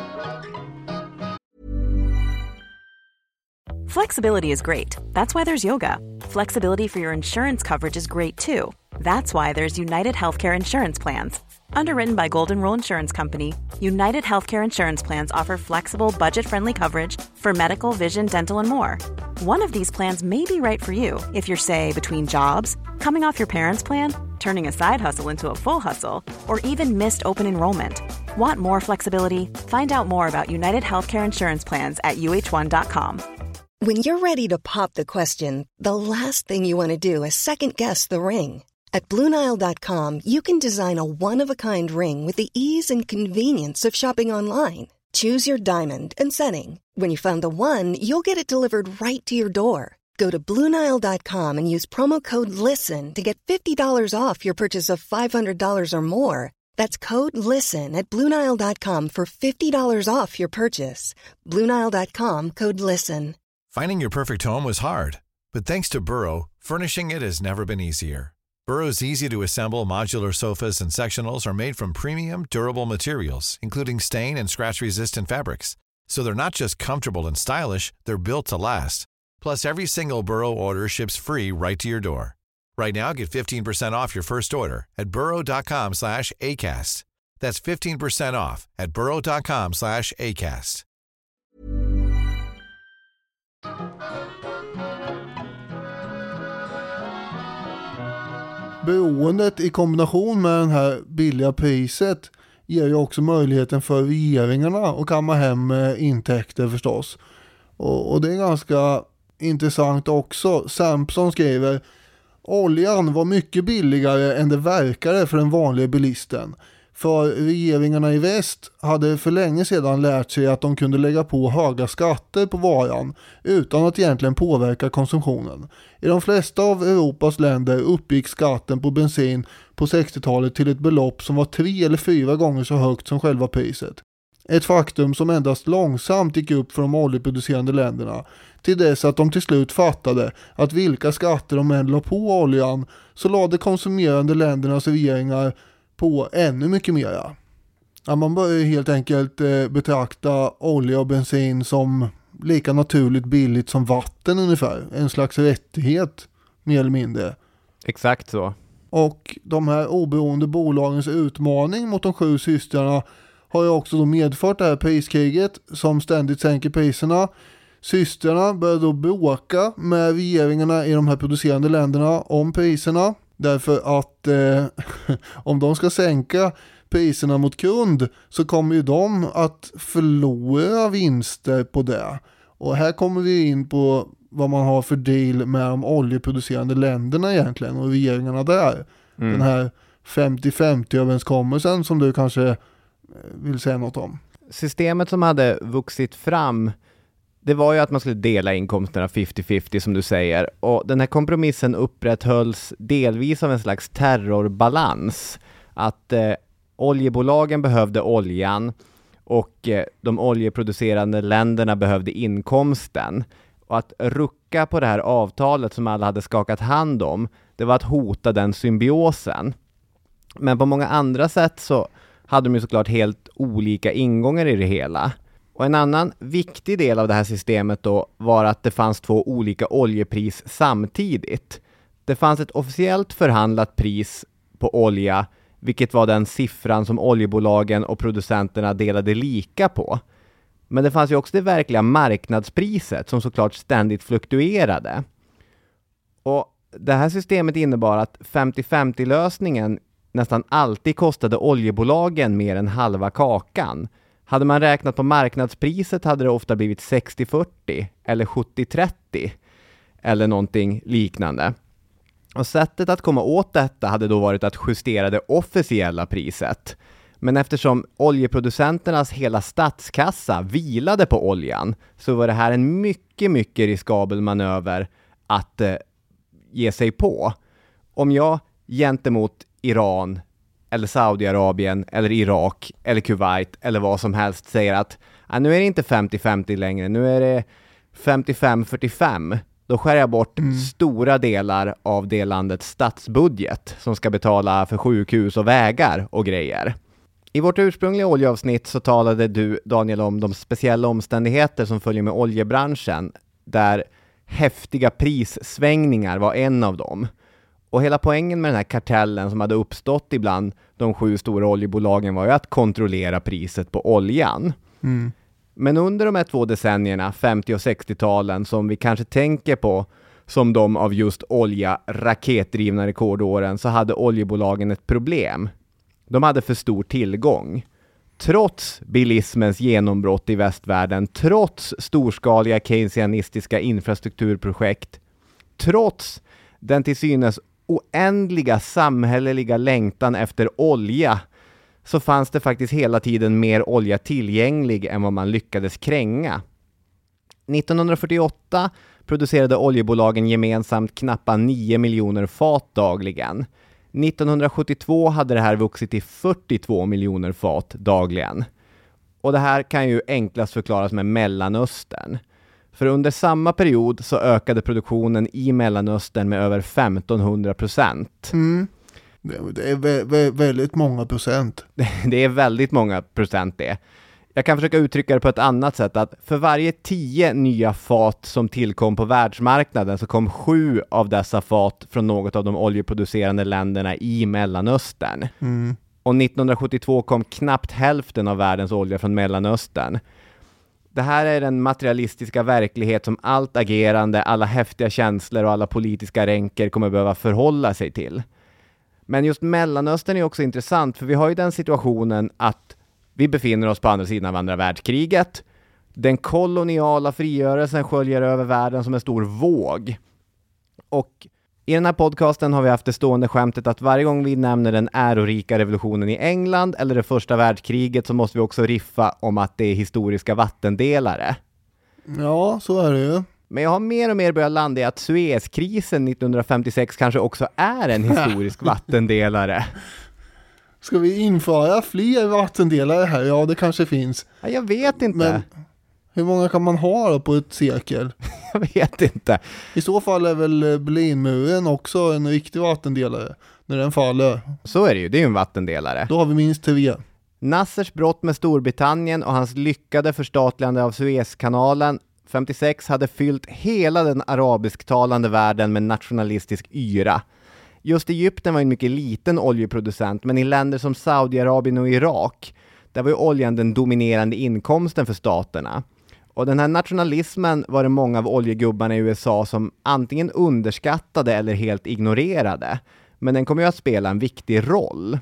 Flexibility is great. That's why there's yoga. Flexibility for your insurance coverage is great too. That's why there's United Healthcare Insurance Plans. Underwritten by Golden Rule Insurance Company, United Healthcare Insurance Plans offer flexible, budget-friendly coverage for medical, vision, dental, and more. One of these plans may be right for you if you're, say, between jobs, coming off your parents' plan, turning a side hustle into a full hustle, or even missed open enrollment. Want more flexibility? Find out more about United Healthcare Insurance Plans at U H one dot com. When you're ready to pop the question, the last thing you want to do is second-guess the ring. At Blue Nile dot com, you can design a one-of-a-kind ring with the ease and convenience of shopping online. Choose your diamond and setting. When you find the one, you'll get it delivered right to your door. Go to Blue Nile dot com and use promo code LISTEN to get fifty dollars off your purchase of five hundred dollars or more. That's code LISTEN at Blue Nile dot com for fifty dollars off your purchase. Blue Nile dot com, code LISTEN. Finding your perfect home was hard, but thanks to Burrow, furnishing it has never been easier. Burrow's easy-to-assemble modular sofas and sectionals are made from premium, durable materials, including stain and scratch-resistant fabrics. So they're not just comfortable and stylish, they're built to last. Plus, every single Burrow order ships free right to your door. Right now, get fifteen percent off your first order at burrow dot com slash acast. That's fifteen percent off at burrow dot com slash acast. Beroendet i kombination med det här billiga priset ger ju också möjligheten för regeringarna att kamma hem intäkter förstås. Och, och det är ganska intressant också. Sampson skriver: oljan var mycket billigare än det verkade för den vanliga bilisten. För regeringarna i väst hade för länge sedan lärt sig att de kunde lägga på höga skatter på varan utan att egentligen påverka konsumtionen. I de flesta av Europas länder uppgick skatten på bensin på sextiotalet till ett belopp som var tre eller fyra gånger så högt som själva priset. Ett faktum som endast långsamt gick upp för de oljeproducerande länderna, till dess att de till slut fattade att vilka skatter de än la på oljan så lade konsumerande ländernas regeringar på ännu mycket mera. Ja, man börjar helt enkelt eh, betrakta olja och bensin som lika naturligt billigt som vatten ungefär. En slags rättighet, mer eller mindre. Exakt så. Och de här oberoende bolagens utmaning mot de sju systrarna har ju också då medfört det här priskriget som ständigt sänker priserna. Systrarna börjar då bråka med regeringarna i de här producerande länderna om priserna. Därför att eh, om de ska sänka priserna mot kund så kommer ju de att förlora vinster på det. Och här kommer vi in på vad man har för deal med de oljeproducerande länderna egentligen och regeringarna där. Mm. Den här femtio femtio-överenskommelsen som du kanske vill säga något om. Systemet som hade vuxit fram, det var ju att man skulle dela inkomsterna femtio femtio som du säger. Och den här kompromissen upprätthölls delvis av en slags terrorbalans. Att eh, oljebolagen behövde oljan och eh, de oljeproducerande länderna behövde inkomsten. Och att rucka på det här avtalet som alla hade skakat hand om, det var att hota den symbiosen. Men på många andra sätt så hade de ju såklart helt olika ingångar i det hela. Och en annan viktig del av det här systemet då var att det fanns två olika oljepris samtidigt. Det fanns ett officiellt förhandlat pris på olja, vilket var den siffran som oljebolagen och producenterna delade lika på. Men det fanns ju också det verkliga marknadspriset som såklart ständigt fluktuerade. Och det här systemet innebar att femtio femtio-lösningen nästan alltid kostade oljebolagen mer än halva kakan. Hade man räknat på marknadspriset hade det ofta blivit sextio fyrtio eller sjuttio trettio eller någonting liknande. Och sättet att komma åt detta hade då varit att justera det officiella priset. Men eftersom oljeproducenternas hela statskassa vilade på oljan så var det här en mycket, mycket riskabel manöver att eh, ge sig på. Om jag gentemot Iran eller Saudiarabien eller Irak eller Kuwait eller vad som helst säger att ah, nu är det inte femtio femtio längre, nu är det femtiofem fyrtiofem. Då skär jag bort mm. stora delar av det landets statsbudget som ska betala för sjukhus och vägar och grejer. I vårt ursprungliga oljeavsnitt så talade du, Daniel, om de speciella omständigheter som följer med oljebranschen, där häftiga prissvängningar var en av dem. Och hela poängen med den här kartellen som hade uppstått ibland de sju stora oljebolagen var ju att kontrollera priset på oljan. Mm. Men under de här två decennierna, femtio- och sextio-talen, som vi kanske tänker på som de av just olja raketdrivna rekordåren, så hade oljebolagen ett problem. De hade för stor tillgång. Trots bilismens genombrott i västvärlden, trots storskaliga keynesianistiska infrastrukturprojekt, trots den till synes oändliga samhälleliga längtan efter olja, så fanns det faktiskt hela tiden mer olja tillgänglig än vad man lyckades kränga. nittonhundrafyrtioåtta producerade oljebolagen gemensamt knappt nio miljoner fat dagligen. nittonhundrasjuttiotvå hade det här vuxit till fyrtiotvå miljoner fat dagligen. Och det här kan ju enklast förklaras med Mellanöstern. För under samma period så ökade produktionen i Mellanöstern med över femtonhundra procent. Mm. Det är vä- vä- väldigt många procent. Det är väldigt många procent det. Jag kan försöka uttrycka det på ett annat sätt, att för varje tio nya fat som tillkom på världsmarknaden så kom sju av dessa fat från något av de oljeproducerande länderna i Mellanöstern. Mm. Och nittonhundrasjuttiotvå kom knappt hälften av världens olja från Mellanöstern. Det här är den materialistiska verklighet som allt agerande, alla häftiga känslor och alla politiska ränker kommer behöva förhålla sig till. Men just Mellanöstern är också intressant, för vi har ju den situationen att vi befinner oss på andra sidan av andra världskriget. Den koloniala frigörelsen sköljer över världen som en stor våg. Och i den här podcasten har vi haft det stående skämtet att varje gång vi nämner den ärorika revolutionen i England eller det första världskriget så måste vi också riffa om att det är historiska vattendelare. Ja, så är det ju. Men jag har mer och mer börjat landa i att Suezkrisen nittonhundrafemtiosex kanske också är en historisk vattendelare. Ska vi införa fler vattendelare här? Ja, det kanske finns. Ja, jag vet inte. Men hur många kan man ha då på ett sekel? Jag vet inte. I så fall är väl Berlinmuren också en riktig vattendelare när den faller. Så är det ju, det är ju en vattendelare. Då har vi minst tre. Nassers brott med Storbritannien och hans lyckade förstatligande av Suezkanalen femtiosex hade fyllt hela den arabisktalande världen med nationalistisk yra. Just Egypten var en mycket liten oljeproducent, men i länder som Saudiarabien och Irak, där var ju oljan den dominerande inkomsten för staterna. Och den här nationalismen var det många av oljegubbarna i U S A som antingen underskattade eller helt ignorerade. Men den kommer ju att spela en viktig roll.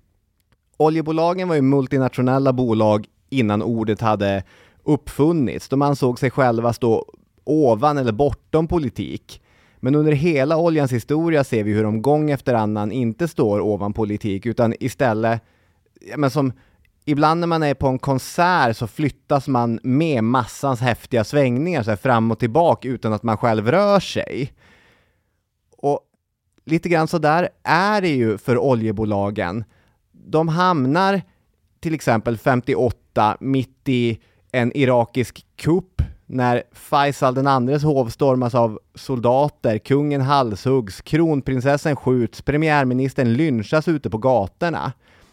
Oljebolagen var ju multinationella bolag innan ordet hade uppfunnits. De ansåg sig själva stå ovan eller bortom politik. Men under hela oljans historia ser vi hur de gång efter annan inte står ovan politik utan istället, ja, men som ibland när man är på en konsert så flyttas man med massans häftiga svängningar så här fram och tillbaka utan att man själv rör sig. Och lite grann så där är det ju för oljebolagen. De hamnar till exempel femtioåtta mitt i en irakisk kupp när Faisal den andres hov stormas av soldater, kungen halshuggs, kronprinsessan skjuts, premiärministern lynchas ute på gatorna.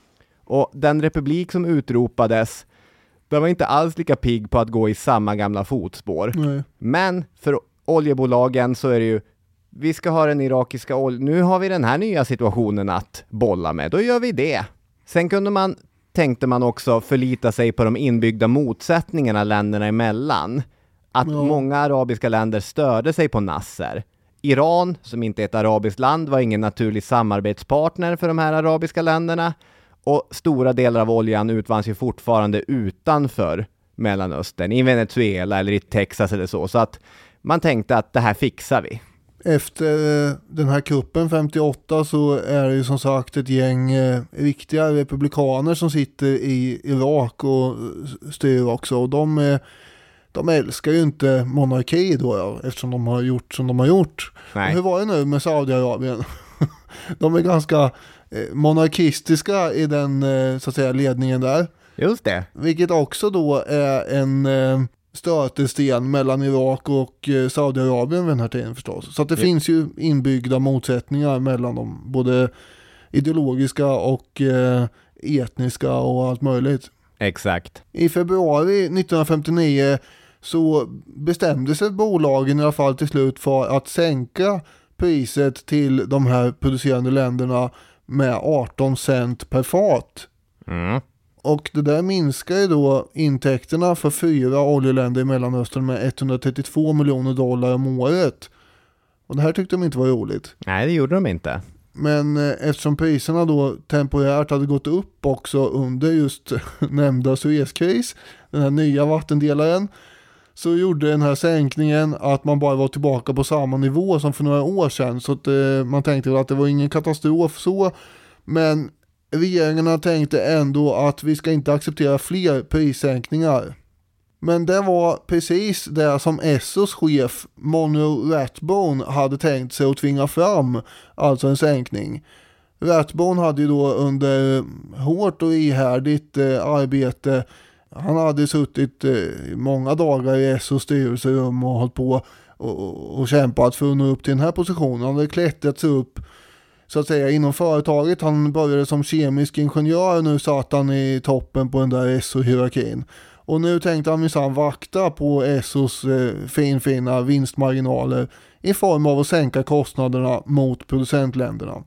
Och den republik som utropades, den var inte alls lika pigg på att gå i samma gamla fotspår. Nej. Men för oljebolagen så är det ju, vi ska ha den irakiska oljan, nu har vi den här nya situationen att bolla med, då gör vi det. Sen kunde man, tänkte man också förlita sig på de inbyggda motsättningarna länderna emellan. Att ja. många arabiska länder störde sig på Nasser. Iran, som inte är ett arabiskt land, var ingen naturlig samarbetspartner för de här arabiska länderna. Och stora delar av oljan utvanns ju fortfarande utanför Mellanöstern, i Venezuela eller i Texas eller så. Så att man tänkte att det här fixar vi. Efter den här kuppen femtioåtta så är det ju som sagt ett gäng eh, viktiga republikaner som sitter i Irak och styr också. Och de, eh, de älskar ju inte monarki då, ja, eftersom de har gjort som de har gjort. Och hur var det nu med Saudiarabien? De är ganska eh, monarkistiska i den eh, så att säga ledningen där. Just det. Vilket också då är en eh, stötesten mellan Irak och eh, Saudiarabien vid den här tiden förstås. Så att det ja. finns ju inbyggda motsättningar mellan dem, både ideologiska och eh, etniska och allt möjligt. Exakt. I februari nittonhundrafemtionio så bestämde sig bolagen i alla fall till slut för att sänka priset till de här producerande länderna med arton cent per fat. Mm. Och det där minskar ju då intäkterna för fyra oljeländer i Mellanöstern med etthundratrettiotvå miljoner dollar om året. Och det här tyckte de inte var roligt. Nej, det gjorde de inte. Men eh, eftersom priserna då temporärt hade gått upp också under just nämnda Suezkris, den här nya vattendelaren, så gjorde den här sänkningen att man bara var tillbaka på samma nivå som för några år sedan. Så att eh, man tänkte väl att det var ingen katastrof så, men regeringarna tänkte ändå att vi ska inte acceptera fler prissänkningar. Men det var precis det som Essos chef Monroe Rathbone hade tänkt sig att tvinga fram, alltså en sänkning. Rathbone hade ju då under hårt och ihärdigt eh, arbete, han hade suttit eh, många dagar i Essos styrelserum och hållit på och, och, och kämpat för att nå upp till den här positionen. Han hade klättrat sig upp så att säga inom företaget. Han började som kemisk ingenjör och nu satt han i toppen på den där Esso-hierarkin. Och nu tänkte han minsann vakta på Essos eh, finfina vinstmarginaler i form av att sänka kostnaderna mot producentländerna.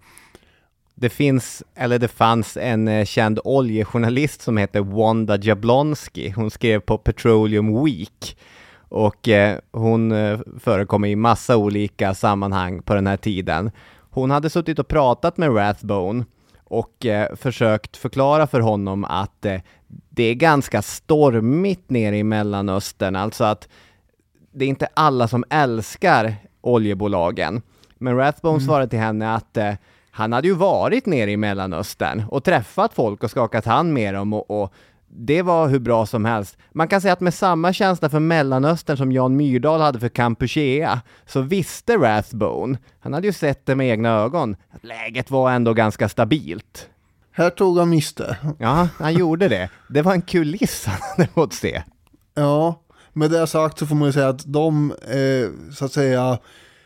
Det finns, eller det fanns en eh, känd oljejournalist som heter Wanda Jablonski. Hon skrev på Petroleum Week. Och eh, hon eh, förekommer i massa olika sammanhang på den här tiden. Hon hade suttit och pratat med Rathbone och eh, försökt förklara för honom att eh, det är ganska stormigt nere i Mellanöstern. Alltså att det är inte alla som älskar oljebolagen. Men Rathbone mm. svarade till henne att eh, han hade ju varit nere i Mellanöstern och träffat folk och skakat hand med dem och, och det var hur bra som helst. Man kan säga att med samma känsla för Mellanöstern som Jan Myrdal hade för Kampuchea så visste Rathbone, han hade ju sett det med egna ögon, att läget var ändå ganska stabilt. Här tog han miste. Ja, han gjorde det. Det var en kuliss han hade fått se. Ja, med det sagt så får man ju säga att de, eh, så att säga,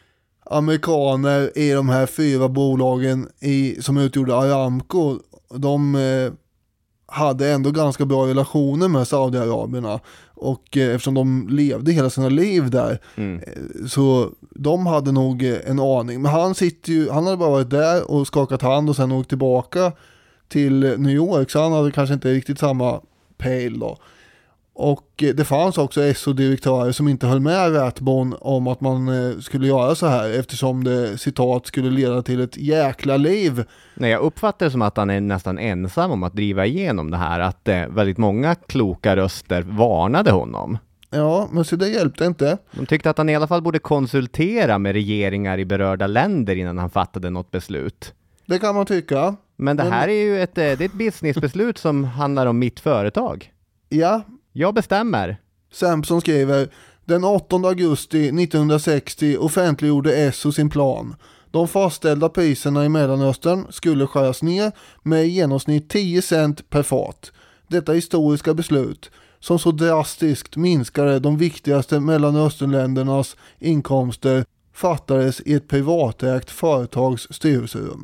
amerikaner i de här fyra bolagen i, som utgjorde Aramco, de eh, hade ändå ganska bra relationer med Saudiarabierna och eh, eftersom de levde hela sina liv där mm. eh, så de hade nog eh, en aning. Men han sitter ju, han hade bara varit där och skakat hand och sen åkt tillbaka till New York, så han hade kanske inte riktigt samma pejl då. Och det fanns också S O-direktörer som inte höll med Rathbone om att man skulle göra så här eftersom det, citat, skulle leda till ett jäkla liv. Nej, jag uppfattar det som att han är nästan ensam om att driva igenom det här. Att eh, väldigt många kloka röster varnade honom. Ja, men så det hjälpte inte. De tyckte att han i alla fall borde konsultera med regeringar i berörda länder innan han fattade något beslut. Det kan man tycka. Men det Men- här är ju ett, eh, det är ett businessbeslut som handlar om mitt företag. Ja, Jag bestämmer. Sampson skriver: den åttonde augusti nittonhundrasextio offentliggjorde S O sin plan. De fastställda priserna i Mellanöstern skulle skäras ner med i genomsnitt tio cent per fat. Detta historiska beslut, som så drastiskt minskade de viktigaste Mellanösternländernas inkomster, fattades i ett privatägt företags styrelserum.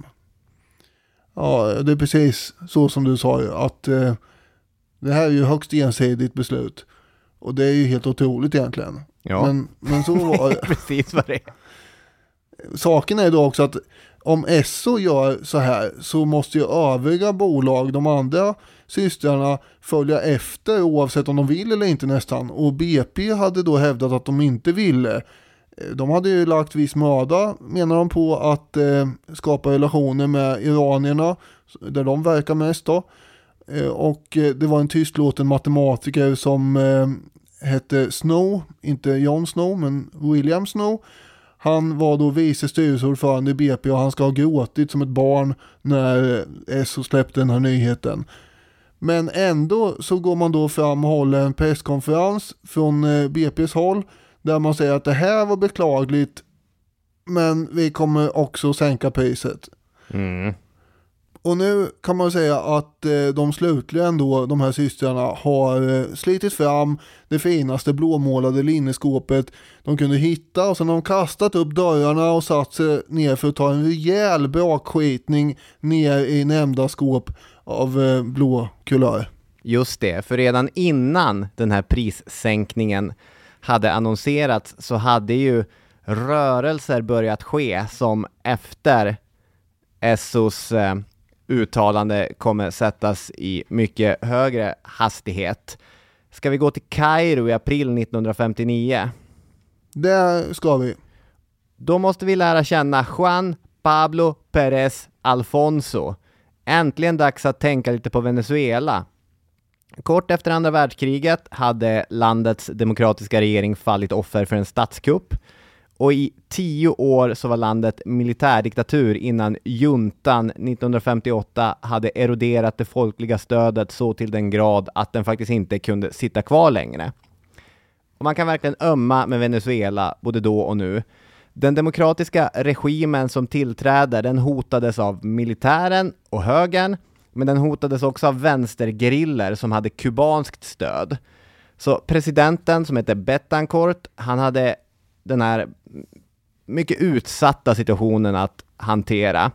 Ja, det är precis så som du sa ju, att eh, det här är ju högst ensidigt beslut. Och det är ju helt otroligt egentligen. Ja. Men, men så var det. Precis vad det är. Saken är då också att om S O gör så här så måste ju övriga bolag, de andra systrarna, följa efter oavsett om de vill eller inte nästan. Och B P hade då hävdat att de inte ville. De hade ju lagt viss möda, menar de, på att eh, skapa relationer med iranierna där de verkar mest då. Eh, och eh, det var en tystlåten matematiker som eh, hette Snow, inte Jon Snow men William Snow. Han var då vice styrelseordförande i B P och han ska ha gråtit som ett barn när S O släppte den här nyheten. Men ändå så går man då fram och håller en presskonferens från B P:s håll där man säger att det här var beklagligt, men vi kommer också sänka priset. Mm. Och nu kan man säga att eh, de slutligen då, de här systrarna, har eh, slitit fram det finaste blåmålade linneskåpet de kunde hitta, och sen har de kastat upp dörrarna och satt sig ner för att ta en rejäl brakskitning ner i nämnda skåp av eh, blå kulör. Just det, för redan innan den här prissänkningen hade annonserats så hade ju rörelser börjat ske som efter S O:s eh, uttalande kommer sättas i mycket högre hastighet. Ska vi gå till Kairo i april nittonhundrafemtionio? Där ska vi. Då måste vi lära känna Juan Pablo Pérez Alfonso. Äntligen dags att tänka lite på Venezuela. Kort efter andra världskriget hade landets demokratiska regering fallit offer för en statskupp. Och i tio år så var landet militärdiktatur innan juntan nittonhundrafemtioåtta hade eroderat det folkliga stödet så till den grad att den faktiskt inte kunde sitta kvar längre. Och man kan verkligen ömma med Venezuela både då och nu. Den demokratiska regimen som tillträder, den hotades av militären och högern, men den hotades också av vänstergeriller som hade kubanskt stöd. Så presidenten, som heter Betancourt, han hade den här mycket utsatta situationen att hantera.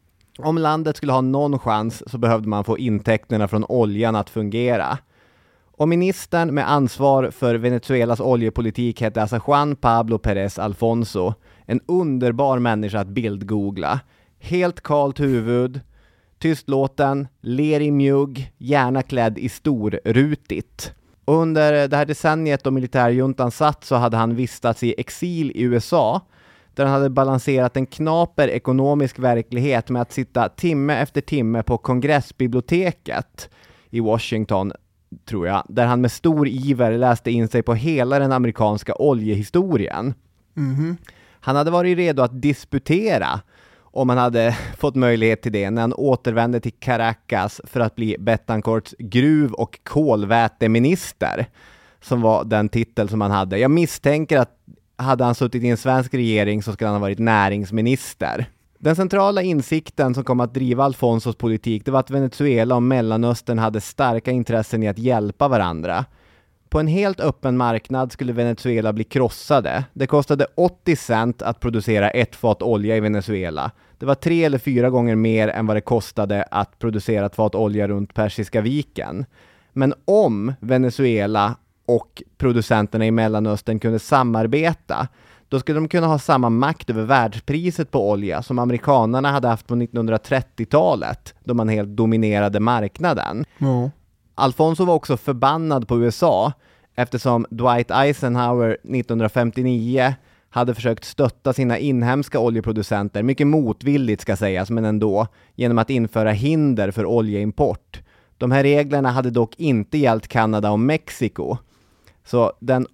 Om landet skulle ha någon chans så behövde man få intäkterna från oljan att fungera. Och ministern med ansvar för Venezuelas oljepolitik hette alltså Juan Pablo Pérez Alfonso. En underbar människa att bildgoogla. Helt kalt huvud, tystlåten, ler i mjugg, gärna klädd i storrutigt. Och under det här decenniet då militärjuntan satt så hade han vistats i exil i U S A, där han hade balanserat en knaper ekonomisk verklighet med att sitta timme efter timme på kongressbiblioteket i Washington, tror jag, där han med stor iver läste in sig på hela den amerikanska oljehistorien. Mhm. Han hade varit redo att disputera om han hade fått möjlighet till det när han återvände till Caracas för att bli Betancourts gruv- och kolväteminister, som var den titel som han hade. Jag misstänker att hade han suttit i en svensk regering så skulle han ha varit näringsminister. Den centrala insikten som kom att driva Alfonsos politik, det var att Venezuela och Mellanöstern hade starka intressen i att hjälpa varandra. På en helt öppen marknad skulle Venezuela bli krossade. Det kostade åttio cent att producera ett fat olja i Venezuela. Det var tre eller fyra gånger mer än vad det kostade att producera ett fat olja runt Persiska viken. Men om Venezuela och producenterna i Mellanöstern kunde samarbeta, då skulle de kunna ha samma makt över världspriset på olja som amerikanerna hade haft på nittonhundratrettiotalet, då man helt dominerade marknaden. Ja. Alfonso var också förbannad på U S A eftersom Dwight Eisenhower nittonhundrafemtionio hade försökt stötta sina inhemska oljeproducenter, mycket motvilligt ska sägas, men ändå, genom att införa hinder för oljeimport. De här reglerna hade dock inte gällt Kanada och Mexiko. Så den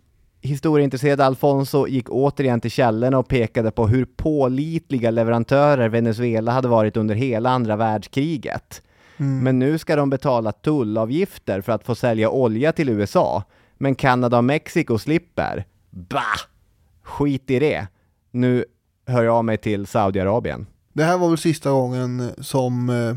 historieintresserade Alfonso gick återigen till källorna och pekade på hur pålitliga leverantörer Venezuela hade varit under hela andra världskriget. Mm. Men nu ska de betala tullavgifter för att få sälja olja till U S A. Men Kanada och Mexiko slipper. Bah! Skit i det. Nu hör jag mig till Saudiarabien. Det här var väl sista gången som eh,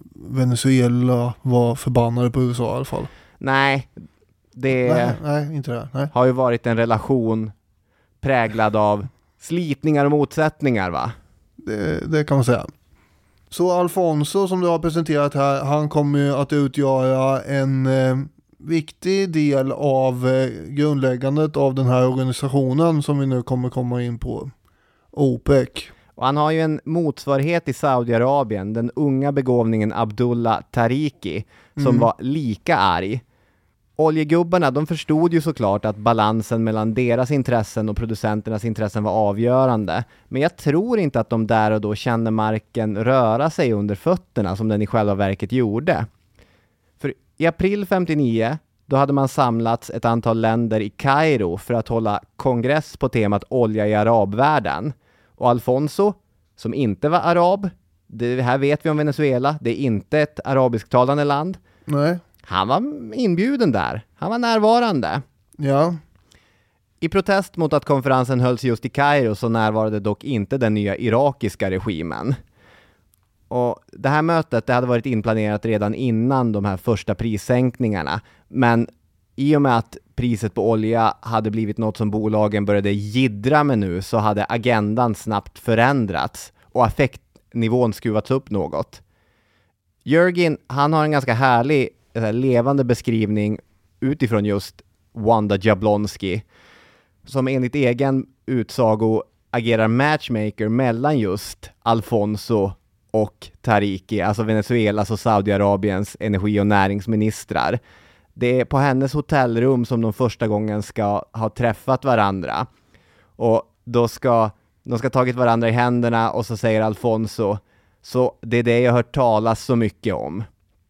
Venezuela var förbannade på U S A i alla fall. Nej, det nej, nej, inte det. Nej. har ju varit en relation präglad av slitningar och motsättningar, va? Det, det kan man säga. Så Alfonso som du har presenterat här, han kommer ju att utgöra en eh, viktig del av eh, grundläggandet av den här organisationen som vi nu kommer komma in på, OPEC. Och han har ju en motsvarighet i Saudiarabien, den unga begåvningen Abdullah Tariki, som mm. var lika arg. Oljegubbarna, de förstod ju såklart att balansen mellan deras intressen och producenternas intressen var avgörande. Men jag tror inte att de där och då kände marken röra sig under fötterna som den i själva verket gjorde. För i april femtionio, då hade man samlats ett antal länder i Kairo för att hålla kongress på temat olja i arabvärlden. Och Alfonso, som inte var arab, det här vet vi om Venezuela, det är inte ett arabisktalande land. Nej. Han var inbjuden där. Han var närvarande. Ja. I protest mot att konferensen hölls just i Kairo så närvarade dock inte den nya irakiska regimen. Och det här mötet, det hade varit inplanerat redan innan de här första prissänkningarna. Men i och med att priset på olja hade blivit något som bolagen började jiddra med nu, så hade agendan snabbt förändrats och affektnivån skruvats upp något. Jörgen, han har en ganska härlig levande beskrivning utifrån just Wanda Jablonski, som enligt egen utsago agerar matchmaker mellan just Alfonso och Tariki, alltså Venezuelas och Saudiarabiens energi- och näringsministrar. Det är på hennes hotellrum som de första gången ska ha träffat varandra. Och då ska de ska ha tagit varandra i händerna, och så säger Alfonso, så det är det jag har hört talas så mycket om.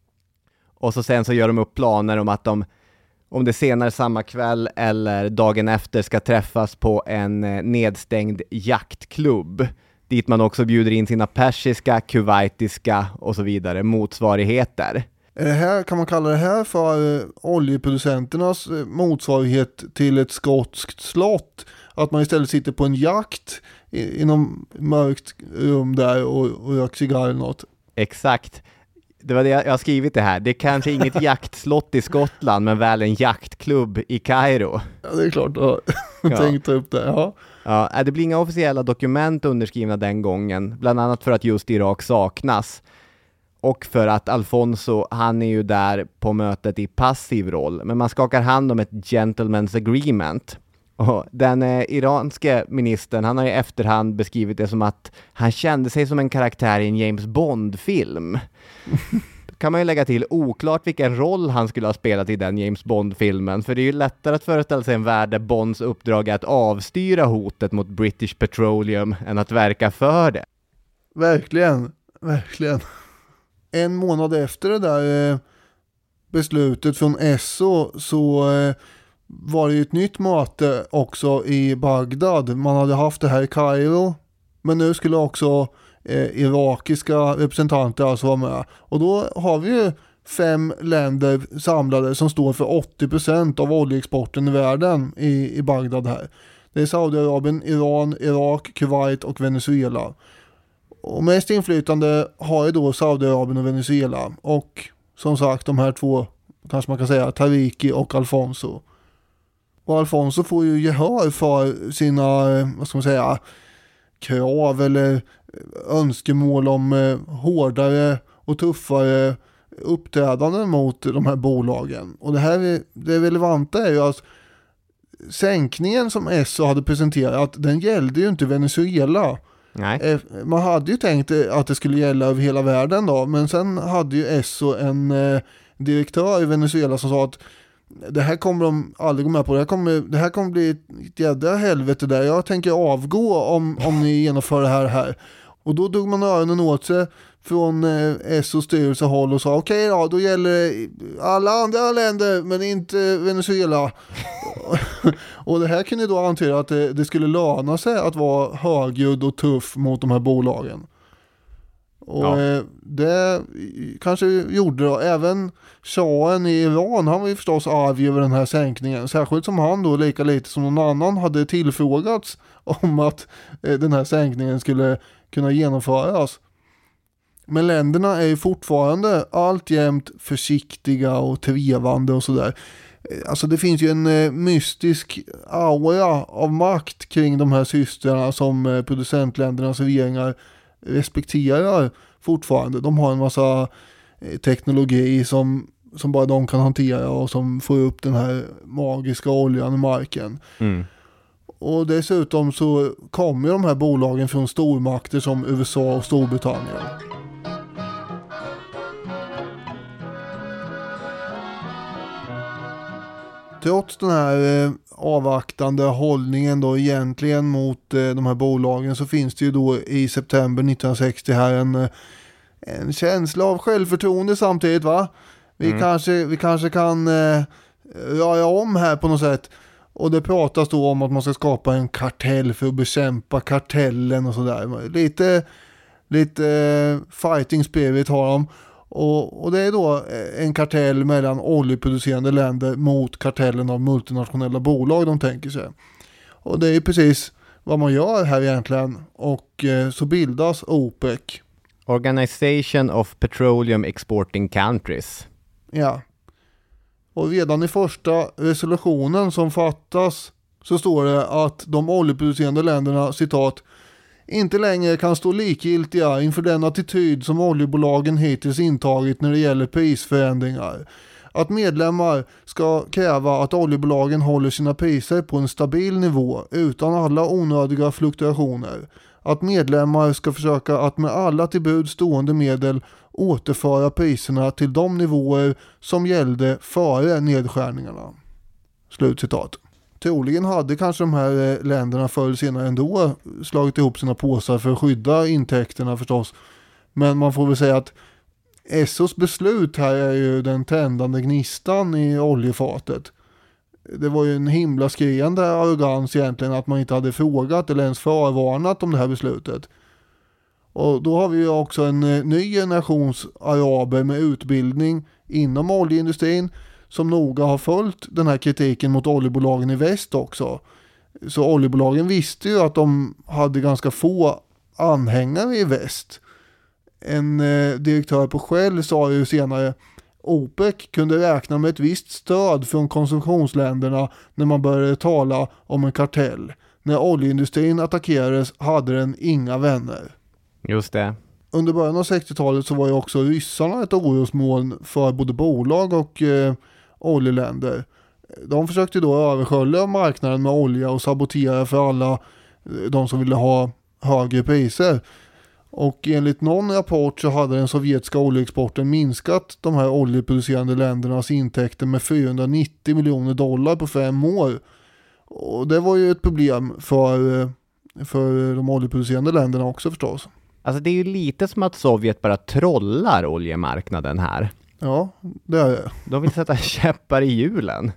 Och så sen så gör de upp planer om att de, om det senare samma kväll eller dagen efter, ska träffas på en nedstängd jaktklubb. Dit man också bjuder in sina persiska, kuwaitiska och så vidare motsvarigheter. Är det här, kan man kalla det här för eh, oljeproducenternas eh, motsvarighet till ett skotskt slott? Att man istället sitter på en jakt i, i någon mörkt rum där och, och röker cigarr eller något? Exakt. Det var det jag, jag har skrivit det här. Det är kanske inget jaktslott i Skottland, men väl en jaktklubb i Kairo. Ja, det är klart. Jag ja. tänkte upp det. Ja. Ja, det blir inga officiella dokument underskrivna den gången. Bland annat för att just Irak saknas. Och för att Alfonso, han är ju där på mötet i passiv roll. Men man skakar hand om ett gentleman's agreement. Och den eh, iranske ministern, han har i efterhand beskrivit det som att han kände sig som en karaktär i en James Bond-film. Kan man ju lägga till, oklart vilken roll han skulle ha spelat i den James Bond-filmen. För det är ju lättare att föreställa sig en värld där Bonds uppdrag är att avstyra hotet mot British Petroleum än att verka för det. Verkligen, verkligen. En månad efter det där eh, beslutet från S O så eh, var det ju ett nytt möte också i Bagdad. Man hade haft det här i Kairo, men nu skulle också eh, irakiska representanter alltså vara med. Och då har vi ju fem länder samlade som står för åttio procent av oljeexporten i världen i, i Bagdad här. Det är Saudiarabien, Iran, Irak, Kuwait och Venezuela. Och mest inflytande har ju då Saudiarabien och Venezuela. Och som sagt, de här två, kanske man kan säga, Tariki och Alfonso. Och Alfonso får ju gehör för sina, vad ska man säga, krav eller önskemål om hårdare och tuffare uppträdanden mot de här bolagen. Och det här är, det relevanta är ju att sänkningen som S O hade presenterat, den gällde ju inte Venezuela. Nej. Man hade ju tänkt att det skulle gälla över hela världen då, men sen hade ju S O en eh, direktör i Venezuela som sa att det här kommer de aldrig gå med på, det här kommer, det här kommer bli ett jädra helvete där, jag tänker avgå om, om ni genomför det här här. Och då drog man öronen åt sig från eh, S O styrelsehåll och sa okej okay, då, då gäller det alla andra länder men inte Venezuela. Och det här kunde då antyda att det, det skulle löna sig att vara högljudd och tuff mot de här bolagen. Och Ja. eh, det kanske gjorde då. Även shahen i Iran, han var ju förstås arg över den här sänkningen. Särskilt som han då lika lite som någon annan hade tillfrågats om att eh, den här sänkningen skulle kunna genomföras. Men länderna är ju fortfarande alltjämt försiktiga och trevande och sådär. Alltså det finns ju en eh, mystisk aura av makt kring de här systrarna som eh, producentländernas regeringar respekterar fortfarande. De har en massa eh, teknologi som, som bara de kan hantera och som får upp den här magiska oljan i marken. Mm. Och dessutom så kommer de här bolagen från stormakter som U S A och Storbritannien. Trots den här eh, avvaktande hållningen då egentligen mot eh, de här bolagen, så finns det ju då i september nittonhundrasextio här en, eh, en känsla av självförtroende samtidigt, va? Vi, Mm. kanske, vi kanske kan eh, röra om här på något sätt. Och det pratas då om att man ska skapa en kartell för att bekämpa kartellen och sådär. Lite, lite eh, fighting spirit har de. Och, och det är då en kartell mellan oljeproducerande länder mot kartellen av multinationella bolag de tänker sig. Och det är precis vad man gör här egentligen. Och eh, så bildas OPEC. Organization of Petroleum Exporting Countries. Ja. Och redan i första resolutionen som fattas så står det att de oljeproducerande länderna, citat, inte längre kan stå likgiltiga inför den attityd som oljebolagen hittills intagit när det gäller prisförändringar. Att medlemmar ska kräva att oljebolagen håller sina priser på en stabil nivå utan alla onödiga fluktuationer. Att medlemmar ska försöka att med alla till bud stående medel återföra priserna till de nivåer som gällde före nedskärningarna. Slutcitat. Troligen hade kanske de här länderna förr eller senare ändå slagit ihop sina påsar för att skydda intäkterna förstås. Men man får väl säga att S O:s beslut här är ju den tändande gnistan i oljefatet. Det var ju en himla skriande arrogans egentligen att man inte hade frågat eller ens förvarnat om det här beslutet. Och då har vi ju också en ny generations araber med utbildning inom oljeindustrin som noga har följt den här kritiken mot oljebolagen i väst också. Så oljebolagen visste ju att de hade ganska få anhängare i väst. En eh, direktör på Shell sa ju senare: OPEC kunde räkna med ett visst stöd från konsumtionsländerna när man började tala om en kartell. När oljeindustrin attackerades hade den inga vänner. Just det. Under början av sextiotalet så var ju också ryssarna ett orosmoln för både bolag och eh, oljeländer. De försökte då överskölja marknaden med olja och sabotera för alla eh, de som ville ha högre priser. Och enligt någon rapport så hade den sovjetiska oljeexporten minskat de här oljeproducerande ländernas intäkter med fyrahundranittio miljoner dollar på fem år. Och det var ju ett problem för, för de oljeproducerande länderna också förstås. Alltså det är ju lite som att Sovjet bara trollar oljemarknaden här. Ja, det är det. De vill sätta käppar i hjulen.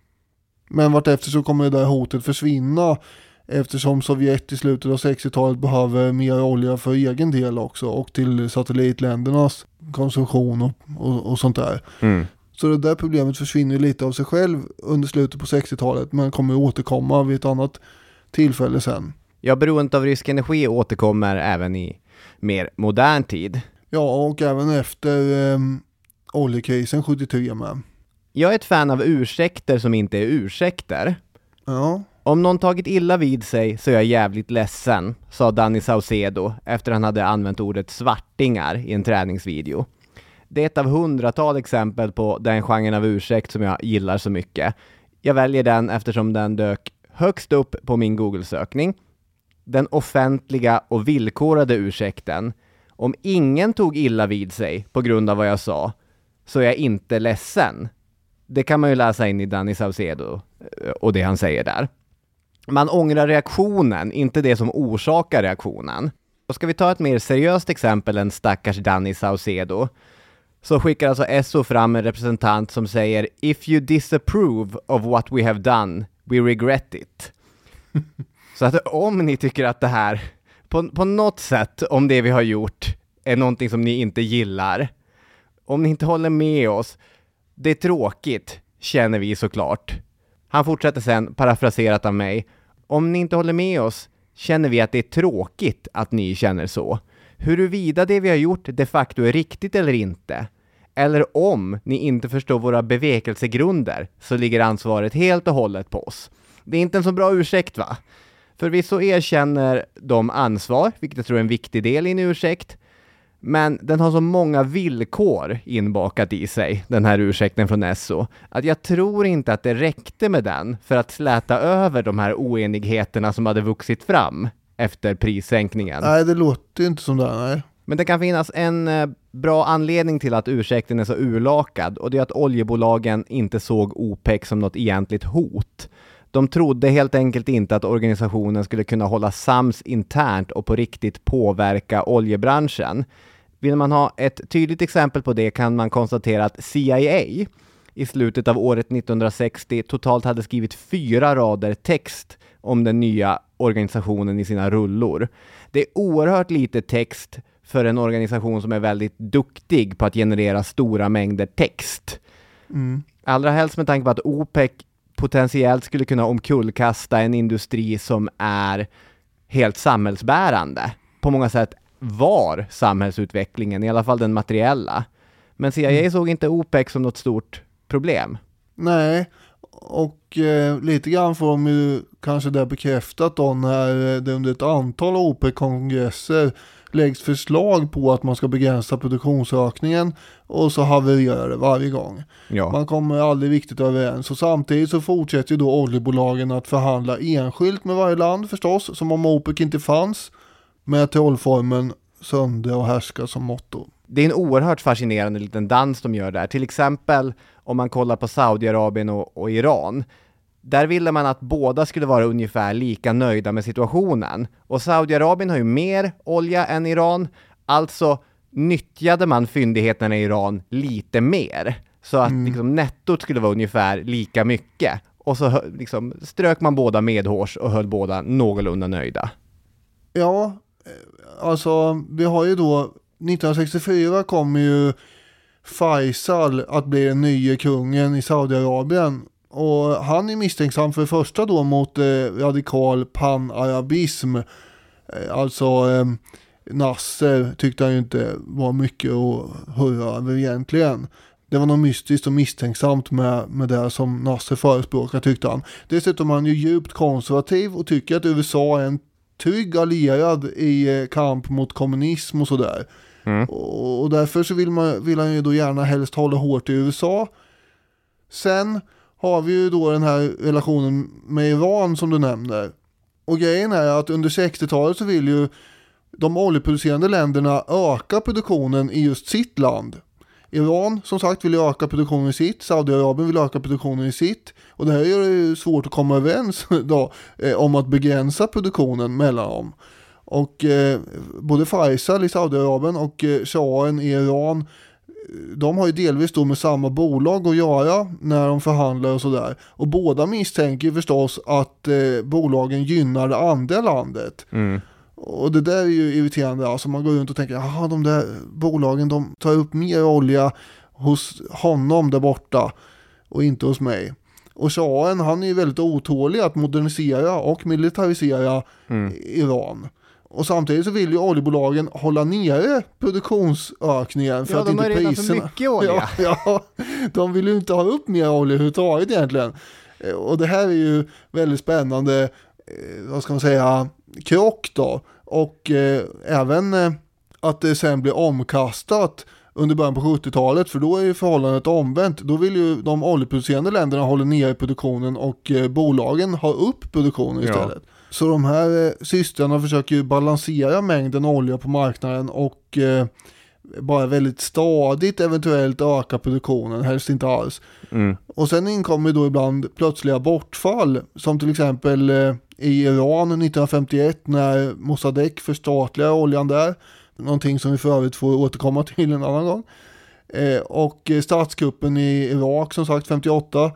Men vartefter så kommer det där hotet försvinna eftersom Sovjet i slutet av sextiotalet behöver mer olja för egen del också och till satellitländernas konsumtion och, och, och sånt där. Mm. Så det där problemet försvinner lite av sig själv under slutet på sextiotalet men kommer återkomma vid ett annat tillfälle sen. Ja, beroendet av rysk energi återkommer även i mer modern tid. Ja, och även efter eh, oljekrisen sjuttiotre med. Jag är ett fan av ursäkter som inte är ursäkter. Ja. Om någon tagit illa vid sig så är jag jävligt ledsen, sa Danny Saucedo efter han hade använt ordet svartingar i en träningsvideo. Det är ett av hundratal exempel på den genren av ursäkt som jag gillar så mycket. Jag väljer den eftersom den dök högst upp på min Google-sökning. Den offentliga och villkorade ursäkten. Om ingen tog illa vid sig på grund av vad jag sa så är jag inte ledsen. Det kan man ju läsa in i Danny Saucedo och det han säger där. Man ångrar reaktionen, inte det som orsakar reaktionen. Och ska vi ta ett mer seriöst exempel än stackars Danny Saucedo, så skickar alltså S O fram en representant som säger: If you disapprove of what we have done, we regret it. Så att om ni tycker att det här, på, på något sätt, om det vi har gjort är någonting som ni inte gillar, om ni inte håller med oss, det är tråkigt, känner vi såklart. Han fortsätter sen, parafraserat av mig, om ni inte håller med oss, känner vi att det är tråkigt att ni känner så. Huruvida det vi har gjort de facto är riktigt eller inte, eller om ni inte förstår våra bevekelsegrunder, så ligger ansvaret helt och hållet på oss. Det är inte en så bra ursäkt, va? Förvisso erkänner de ansvar, vilket jag tror är en viktig del i en ursäkt. Men den har så många villkor inbakat i sig, den här ursäkten från Esso, att jag tror inte att det räckte med den för att släta över de här oenigheterna som hade vuxit fram efter prissänkningen. Nej, det låter inte som det, nej. Men det kan finnas en eh, bra anledning till att ursäkten är så urlakad, och det är att oljebolagen inte såg OPEC som något egentligt hot. De trodde helt enkelt inte att organisationen skulle kunna hålla sams internt och på riktigt påverka oljebranschen. Vill man ha ett tydligt exempel på det kan man konstatera att C I A i slutet av året nittonhundrasextio totalt hade skrivit fyra rader text om den nya organisationen i sina rullor. Det är oerhört lite text för en organisation som är väldigt duktig på att generera stora mängder text. Mm. Allra helst med tanke på att OPEC potentiellt skulle kunna omkullkasta en industri som är helt samhällsbärande. På många sätt var samhällsutvecklingen, i alla fall den materiella. Men C I A mm. såg inte OPEC som något stort problem. Nej, och eh, lite grann får de ju kanske det bekräftat då när det under ett antal OPEC-kongresser läggs förslag på att man ska begränsa produktionsökningen, och så havererar det varje gång. Ja. Man kommer aldrig riktigt överens, och samtidigt så fortsätter ju då oljebolagen att förhandla enskilt med varje land förstås, som om OPEC inte fanns, med trollformen söndra och härska som motto. Det är en oerhört fascinerande liten dans de gör där. Till exempel om man kollar på Saudiarabien och, och Iran. Där ville man att båda skulle vara ungefär lika nöjda med situationen. Och Saudiarabien har ju mer olja än Iran. Alltså nyttjade man fyndigheterna i Iran lite mer. Så att mm. liksom, nettot skulle vara ungefär lika mycket. Och så liksom, strök man båda medhårs och höll båda någorlunda nöjda. Ja, alltså vi har ju då nittonhundrasextiofyra kommer ju Faisal att bli den nya kungen i Saudiarabien. Och han är misstänksam för det första då mot eh, radikal panarabism. Eh, alltså eh, Nasser tyckte han ju inte var mycket att höra över egentligen. Det var något mystiskt och misstänksamt med, med det som Nasser förespråkar, tyckte han. Dessutom är han ju djupt konservativ och tycker att U S A är en trygg allierad i eh, kamp mot kommunism och sådär. Mm. Och, och därför så vill, man, vill han ju då gärna helst hålla hårt i U S A. Sen har vi ju då den här relationen med Iran som du nämner. Och grejen är att under sextiotalet så vill ju de oljeproducerande länderna öka produktionen i just sitt land. Iran som sagt vill öka produktionen i sitt, Saudiarabien vill öka produktionen i sitt. Och det här gör det ju svårt att komma överens då, eh, om att begränsa produktionen mellan dem. Och eh, både Faisal i Saudiarabien och eh, Shahen i Iran, de har ju delvis då med samma bolag att göra när de förhandlar och sådär. Och båda misstänker förstås att eh, bolagen gynnar det andra landet. Mm. Och det där är ju irriterande. Alltså man går runt och tänker, jaha, de där bolagen de tar upp mer olja hos honom där borta och inte hos mig. Och Shahen, han är ju väldigt otålig att modernisera och militarisera mm. Iran. Och samtidigt så vill ju oljebolagen hålla nere produktionsökningen för ja, att inte priserna... Ja, de har redan så mycket olja. Ja, ja, de vill ju inte ha upp mer olja överhuvudtaget egentligen. Och det här är ju väldigt spännande, vad ska man säga, krock då. Och eh, även eh, att det sen blir omkastat under början på sjuttiotalet, för då är ju förhållandet omvänt. Då vill ju de oljeproducerande länderna hålla nere produktionen och eh, bolagen ha upp produktionen istället. Ja. Så de här eh, systrarna försöker ju balansera mängden olja på marknaden och eh, bara väldigt stadigt eventuellt öka produktionen, helst inte alls. Mm. Och sen inkommer då ibland plötsliga bortfall, som till exempel eh, i Iran nittonhundrafemtioett när Mossadegh förstatligar oljan där. Någonting som vi för övrigt får återkomma till en annan gång. Eh, och statskuppen i Irak som sagt femtioåtta.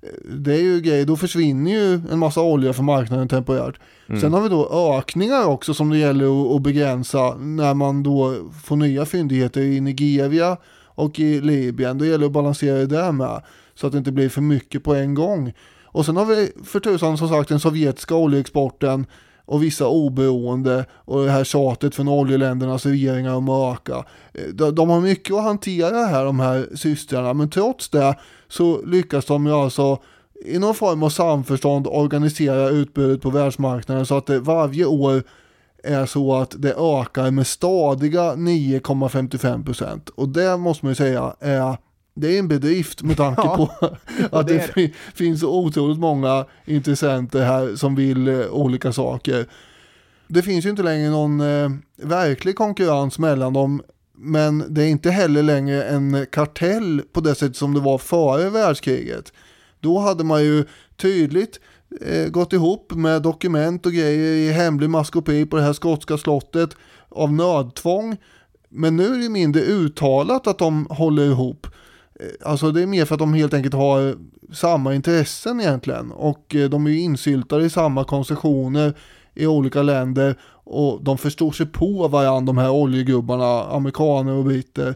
Det är ju grej, då försvinner ju en massa olja från marknaden temporärt. Mm. Sen har vi då ökningar också som det gäller att begränsa när man då får nya fyndigheter i Nigeria och i Libyen. Det gäller att balansera det där med så att det inte blir för mycket på en gång. Och sen har vi för tusan som sagt den sovjetiska oljeexporten och vissa oberoende och det här tjatet från oljeländernas regeringar om att öka. De, de har mycket att hantera här, de här systrarna, men trots det så lyckas de ju alltså i någon form av samförstånd organisera utbudet på världsmarknaden så att det varje år är så att det ökar med stadiga nio komma femtiofem procent. Och det måste man ju säga är, det är en bedrift med tanke ja, på att det, det fin- finns så otroligt många intressenter här som vill eh, olika saker. Det finns ju inte längre någon eh, verklig konkurrens mellan dem, men det är inte heller längre en kartell på det sätt som det var före världskriget. Då hade man ju tydligt eh, gått ihop med dokument och grejer i hemlig maskopi på det här skotska slottet av nödtvång. Men nu är det mindre uttalat att de håller ihop. Alltså det är mer för att de helt enkelt har samma intressen egentligen. Och de är ju insyltade i samma koncessioner i olika länder. Och de förstår sig på varandra, de här oljegubbarna, amerikaner och britter.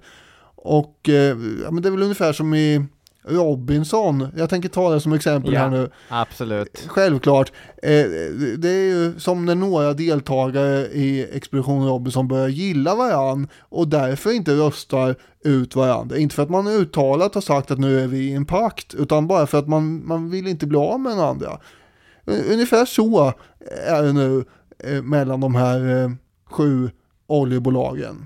Och eh, ja, men det är väl ungefär som i Robinson. Jag tänker ta det som exempel ja, här nu. Absolut. Självklart. Eh, det är ju som när några deltagare i Expedition Robinson börjar gilla varann och därför inte röstar ut varandra. Inte för att man uttalat har sagt att nu är vi i en pakt, utan bara för att man, man vill inte bli av med den andra. Ungefär så är det nu eh, mellan de här eh, sju oljebolagen.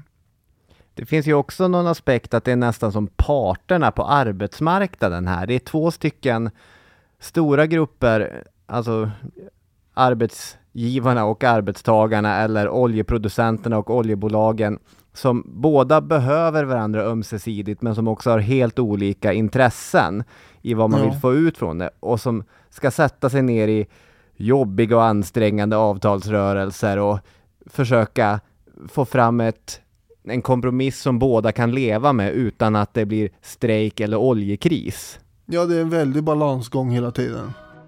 Det finns ju också någon aspekt att det är nästan som parterna på arbetsmarknaden här. Det är två stycken stora grupper, alltså arbetsgivarna och arbetstagarna eller oljeproducenterna och oljebolagen som båda behöver varandra ömsesidigt men som också har helt olika intressen i vad man ja. vill få ut från det och som ska sätta sig ner i jobbiga och ansträngande avtalsrörelser och försöka få fram ett en kompromiss som båda kan leva med utan att det blir strejk eller oljekris. Ja, det är en väldig balansgång hela tiden.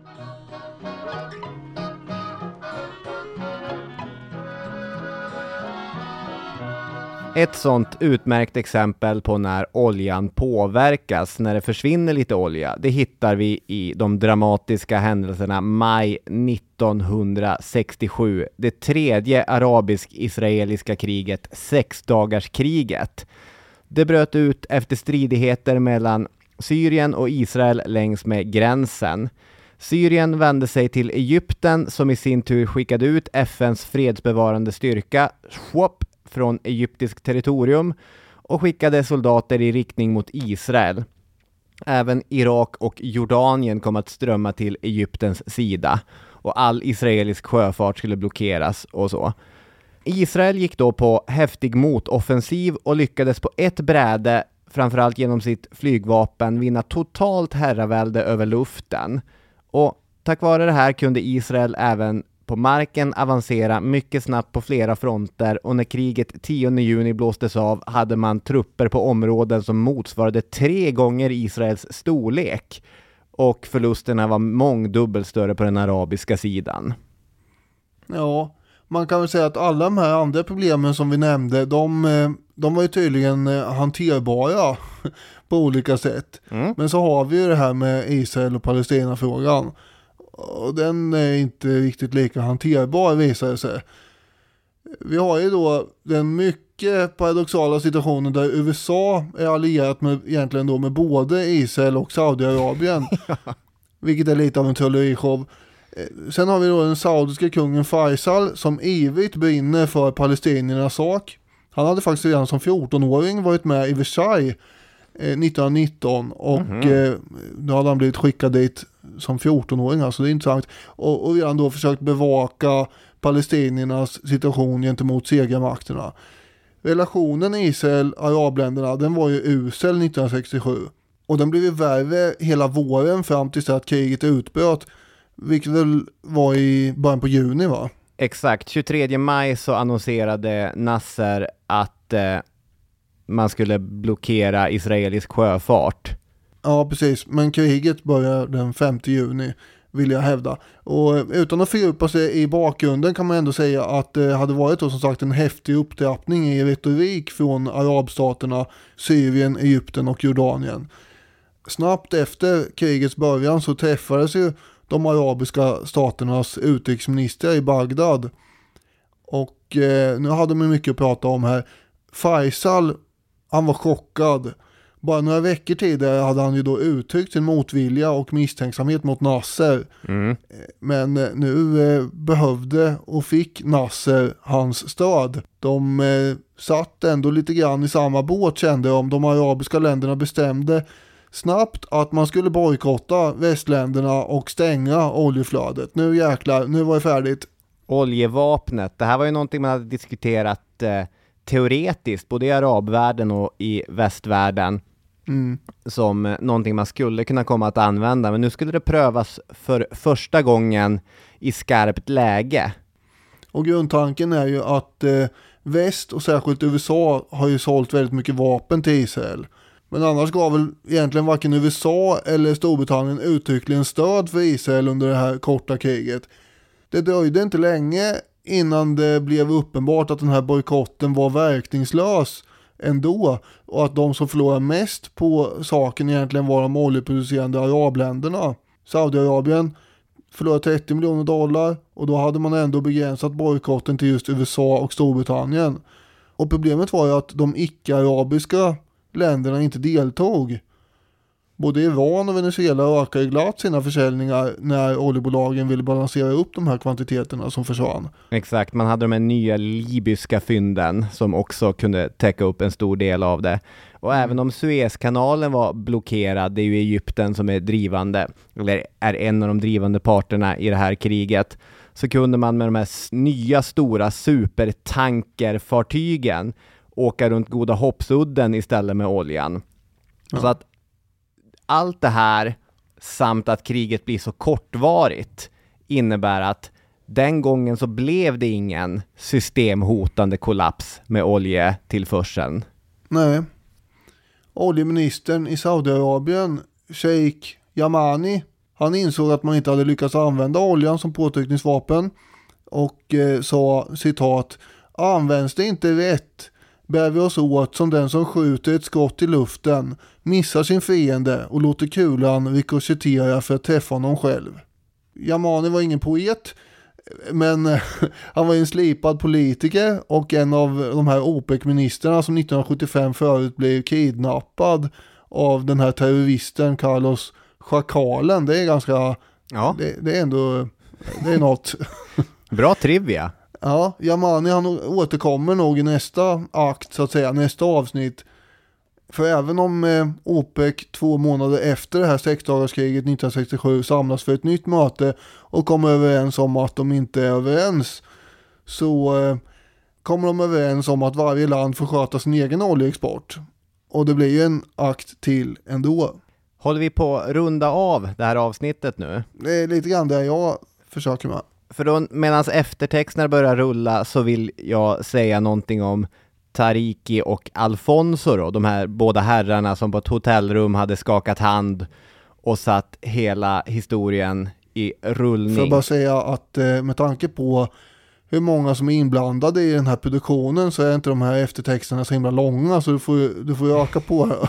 Ett sånt utmärkt exempel på när oljan påverkas, när det försvinner lite olja, det hittar vi i de dramatiska händelserna maj nittonhundrasextiosju, det tredje arabisk-israeliska kriget, sexdagarskriget. Det bröt ut efter stridigheter mellan Syrien och Israel längs med gränsen. Syrien vände sig till Egypten som i sin tur skickade ut F N:s fredsbevarande styrka, Schwab, från egyptisk territorium och skickade soldater i riktning mot Israel. Även Irak och Jordanien kom att strömma till Egyptens sida och all israelisk sjöfart skulle blockeras och så. Israel gick då på häftig motoffensiv och lyckades på ett bräde, framförallt genom sitt flygvapen, vinna totalt herravälde över luften. Och tack vare det här kunde Israel även på marken avancera mycket snabbt på flera fronter och när kriget tionde juni blåstes av hade man trupper på områden som motsvarade tre gånger Israels storlek och förlusterna var mångdubbelt större på den arabiska sidan. Ja, man kan väl säga att alla de här andra problemen som vi nämnde, de, de var ju tydligen hanterbara på olika sätt. Mm. Men så har vi ju det här med Israel och Palestina-frågan. Och den är inte riktigt lika hanterbar visar det sig. Vi har ju då den mycket paradoxala situationen där U S A är allierat med, egentligen då med både Israel och Saudiarabien. Vilket är lite av en trollerishow. Sen har vi då den saudiska kungen Faisal som ivrigt brinner för palestiniernas sak. Han hade faktiskt redan som fjortonåring varit med i Versailles eh, nittonhundranitton och mm-hmm. eh, då hade han blivit skickad dit som fjortonåring, alltså det är intressant. Och, och redan då försökt bevaka palestiniernas situation gentemot segermakterna. Relationen Israel-arabländerna, den var ju usel nittonhundrasextiosju. Och den blev ju värre hela våren fram tills att kriget utbröt. Vilket väl var i början på juni, va? Exakt, tjugotredje maj så annonserade Nasser att eh, man skulle blockera israelisk sjöfart. Ja, precis. Men kriget börjar den femte juni, vill jag hävda. Och utan att fördjupa sig i bakgrunden kan man ändå säga att det hade varit då som sagt en häftig upptrappning i retorik från arabstaterna, Syrien, Egypten och Jordanien. Snabbt efter krigets början så träffades ju de arabiska staternas utrikesministrar i Bagdad. Och eh, nu hade man mycket att prata om här. Faisal, han var chockad. Bara några veckor tidigare hade han ju då uttryckt sin motvilja och misstänksamhet mot Nasser. Mm. Men nu eh, behövde och fick Nasser hans stöd. De eh, satt ändå lite grann i samma båt, kände om de arabiska länderna bestämde snabbt att man skulle bojkotta västländerna och stänga oljeflödet. Nu jäklar, nu var det färdigt. Oljevapnet, det här var ju någonting man hade diskuterat eh, teoretiskt både i arabvärlden och i västvärlden. Mm. Som eh, någonting man skulle kunna komma att använda, men nu skulle det prövas för första gången i skarpt läge. Och grundtanken är ju att eh, väst och särskilt U S A har ju sålt väldigt mycket vapen till Israel. Men annars gav väl egentligen varken U S A eller Storbritannien uttryckligen stöd för Israel under det här korta kriget. Det dröjde inte länge innan det blev uppenbart att den här bojkotten var verkningslös ändå. Och att de som förlorade mest på saken egentligen var de oljeproducerande arabländerna. Saudiarabien förlorade trettio miljoner dollar och då hade man ändå begränsat bojkotten till just U S A och Storbritannien. Och problemet var ju att de icke-arabiska länderna inte deltog. Både Iran och Venezuela ökade glatt sina försäljningar när oljebolagen ville balansera upp de här kvantiteterna som försvann. Exakt, man hade de här nya libyska fynden som också kunde täcka upp en stor del av det. Och mm. även om Suezkanalen var blockerad, det är ju Egypten som är drivande, eller är en av de drivande parterna i det här kriget, så kunde man med de här nya stora supertankerfartygen åka runt Goda Hoppsudden istället med oljan. Ja. Så att allt det här samt att kriget blir så kortvarigt innebär att den gången så blev det ingen systemhotande kollaps med oljetillförseln. Nej. Oljeministern i Saudiarabien, Sheikh Yamani, han insåg att man inte hade lyckats använda oljan som påtryckningsvapen och eh, sa, citat, används det inte rätt bär vi oss åt som den som skjuter ett skott i luften, missar sin fiende och låter kulan rikoschetera för att träffa honom själv. Yamani var ingen poet, men han var en slipad politiker och en av de här OPEC-ministrarna som nittonhundrasjuttiofem förut blev kidnappad av den här terroristen Carlos Schakalen. Det är ganska, ja. det, det är ändå, det är något. Bra trivia. Ja, Yamani han återkommer nog i nästa akt, så att säga, nästa avsnitt. För även om eh, OPEC två månader efter det här sexdagarskriget nittonhundrasextiosju samlas för ett nytt möte och kommer överens om att de inte är överens, så eh, kommer de överens om att varje land får sköta sin egen oljeexport. Och det blir ju en akt till ändå. Håller vi på att runda av det här avsnittet nu? Det är lite grann det jag försöker med. För då, medan eftertexterna börjar rulla, så vill jag säga någonting om Tariki och Alfonso då, de här båda herrarna som på ett hotellrum hade skakat hand och satt hela historien i rullning. För att bara säga att med tanke på hur många som är inblandade i den här produktionen så är inte de här eftertexterna så himla långa, så du får, du får ju öka på det.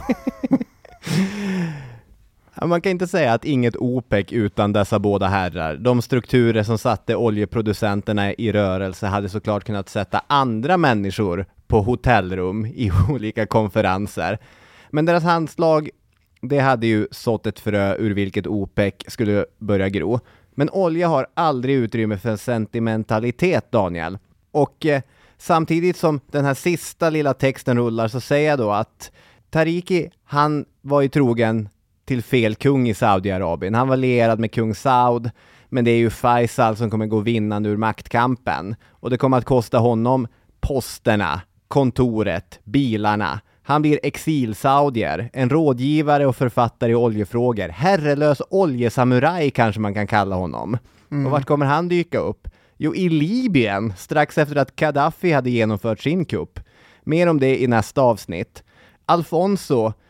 Man kan inte säga att inget OPEC utan dessa båda herrar. De strukturer som satte oljeproducenterna i rörelse hade såklart kunnat sätta andra människor på hotellrum i olika konferenser. Men deras handslag, det hade ju sått ett frö ur vilket OPEC skulle börja gro. Men olja har aldrig utrymme för sentimentalitet, Daniel. Och eh, samtidigt som den här sista lilla texten rullar så säger jag då att Tariki, han var ju trogen till fel kung i Saudiarabien. Han var lierad med kung Saud, men det är ju Faisal som kommer gå vinnande ur maktkampen. Och det kommer att kosta honom posterna, kontoret, bilarna. Han blir exilsaudier, en rådgivare och författare i oljefrågor. Herrelös oljesamurai kanske man kan kalla honom. Mm. Och vart kommer han dyka upp? Jo, i Libyen, strax efter att Gaddafi hade genomfört sin kupp. Mer om det i nästa avsnitt. Alfonso,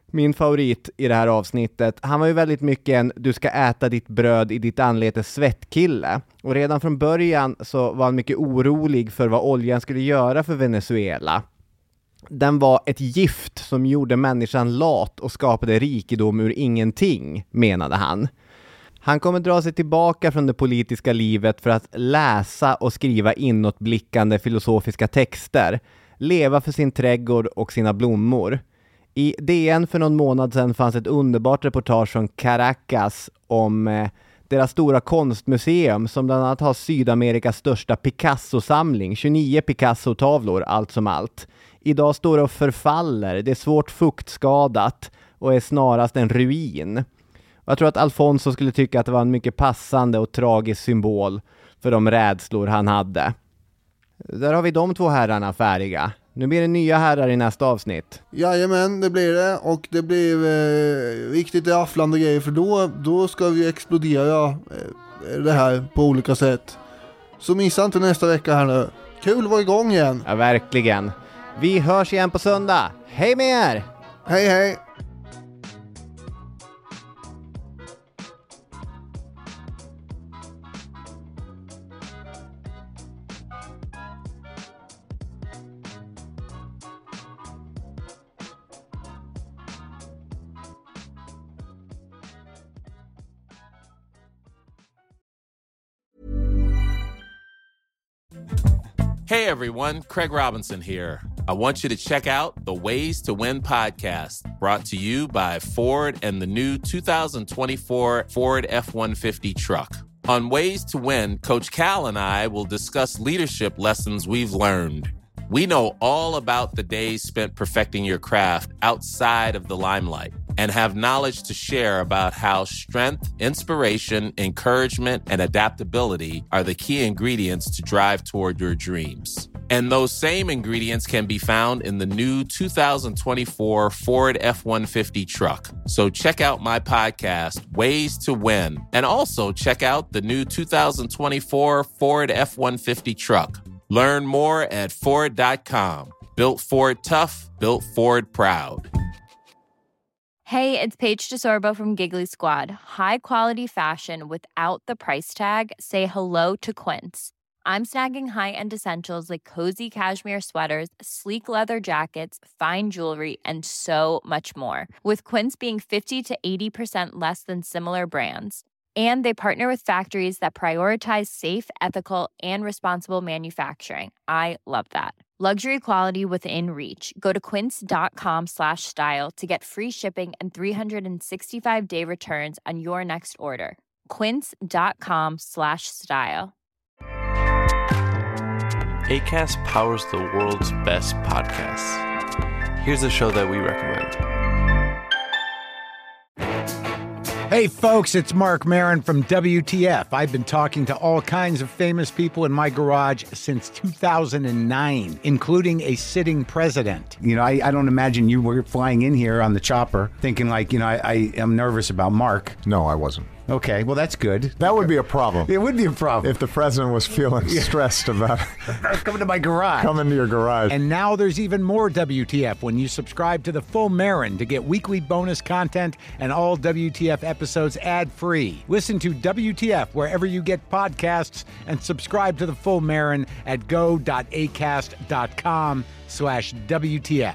Min favorit i det här avsnittet, han var ju väldigt mycket en du ska äta ditt bröd i ditt anlete svettkille. Och redan från början så var han mycket orolig för vad oljan skulle göra för Venezuela. Den var ett gift som gjorde människan lat och skapade rikedom ur ingenting, menade han. Han kommer dra sig tillbaka från det politiska livet för att läsa och skriva inåtblickande filosofiska texter, leva för sin trädgård och sina blommor. I D N för någon månad sedan fanns ett underbart reportage från Caracas om eh, deras stora konstmuseum som bland annat har Sydamerikas största Picasso-samling, tjugonio Picasso-tavlor, allt som allt. Idag står det och förfaller, det är svårt fuktskadat och är snarast en ruin. Jag tror att Alfonso skulle tycka att det var en mycket passande och tragisk symbol för de rädslor han hade. Där har vi de två herrarna färdiga. Nu blir det nya herrar i nästa avsnitt. Jajamän, det blir det. Och det blir eh, riktigt rafflande grejer. För då, då ska vi explodera eh, det här på olika sätt. Så missa inte nästa vecka här nu. Kul att vara igång igen. Ja, verkligen. Vi hörs igen på söndag. Hej med er! Hej hej! Hey everyone, Craig Robinson here. I want you to check out the Ways to Win podcast, brought to you by Ford and the new two thousand twenty-four Ford F one fifty truck. On Ways to Win, Coach Cal and I will discuss leadership lessons we've learned. We know all about the days spent perfecting your craft outside of the limelight and have knowledge to share about how strength, inspiration, encouragement, and adaptability are the key ingredients to drive toward your dreams. And those same ingredients can be found in the new two thousand twenty-four Ford F one fifty truck. So check out my podcast, Ways to Win, and also check out the new two thousand twenty-four Ford F one fifty truck. Learn more at Ford dot com. Built Ford tough, built Ford proud. Hey, it's Paige DeSorbo from Giggly Squad. High quality fashion without the price tag. Say hello to Quince. I'm snagging high-end essentials like cozy cashmere sweaters, sleek leather jackets, fine jewelry, and so much more. With Quince being fifty to eighty percent less than similar brands. And they partner with factories that prioritize safe, ethical, and responsible manufacturing. I love that. Luxury quality within reach. Go to quince.com slash style to get free shipping and three sixty-five day returns on your next order. Quince.com slash style. Acast powers the world's best podcasts. Here's a show that we recommend. Hey folks, it's Mark Maron from W T F. I've been talking to all kinds of famous people in my garage since two thousand nine, including a sitting president. You know, I, I don't imagine you were flying in here on the chopper thinking like, you know, I, I am nervous about Mark. No, I wasn't. Okay, well, that's good. That would be a problem. It would be a problem. If the president was feeling stressed about coming to my garage. Coming to your garage. And now there's even more W T F when you subscribe to the full Marin to get weekly bonus content and all W T F episodes ad-free. Listen to W T F wherever you get podcasts and subscribe to the full Marin at go.acast.com slash WTF.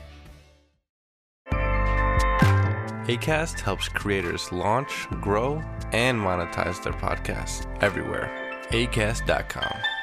Acast helps creators launch, grow, and monetize their podcasts everywhere. acast dot com.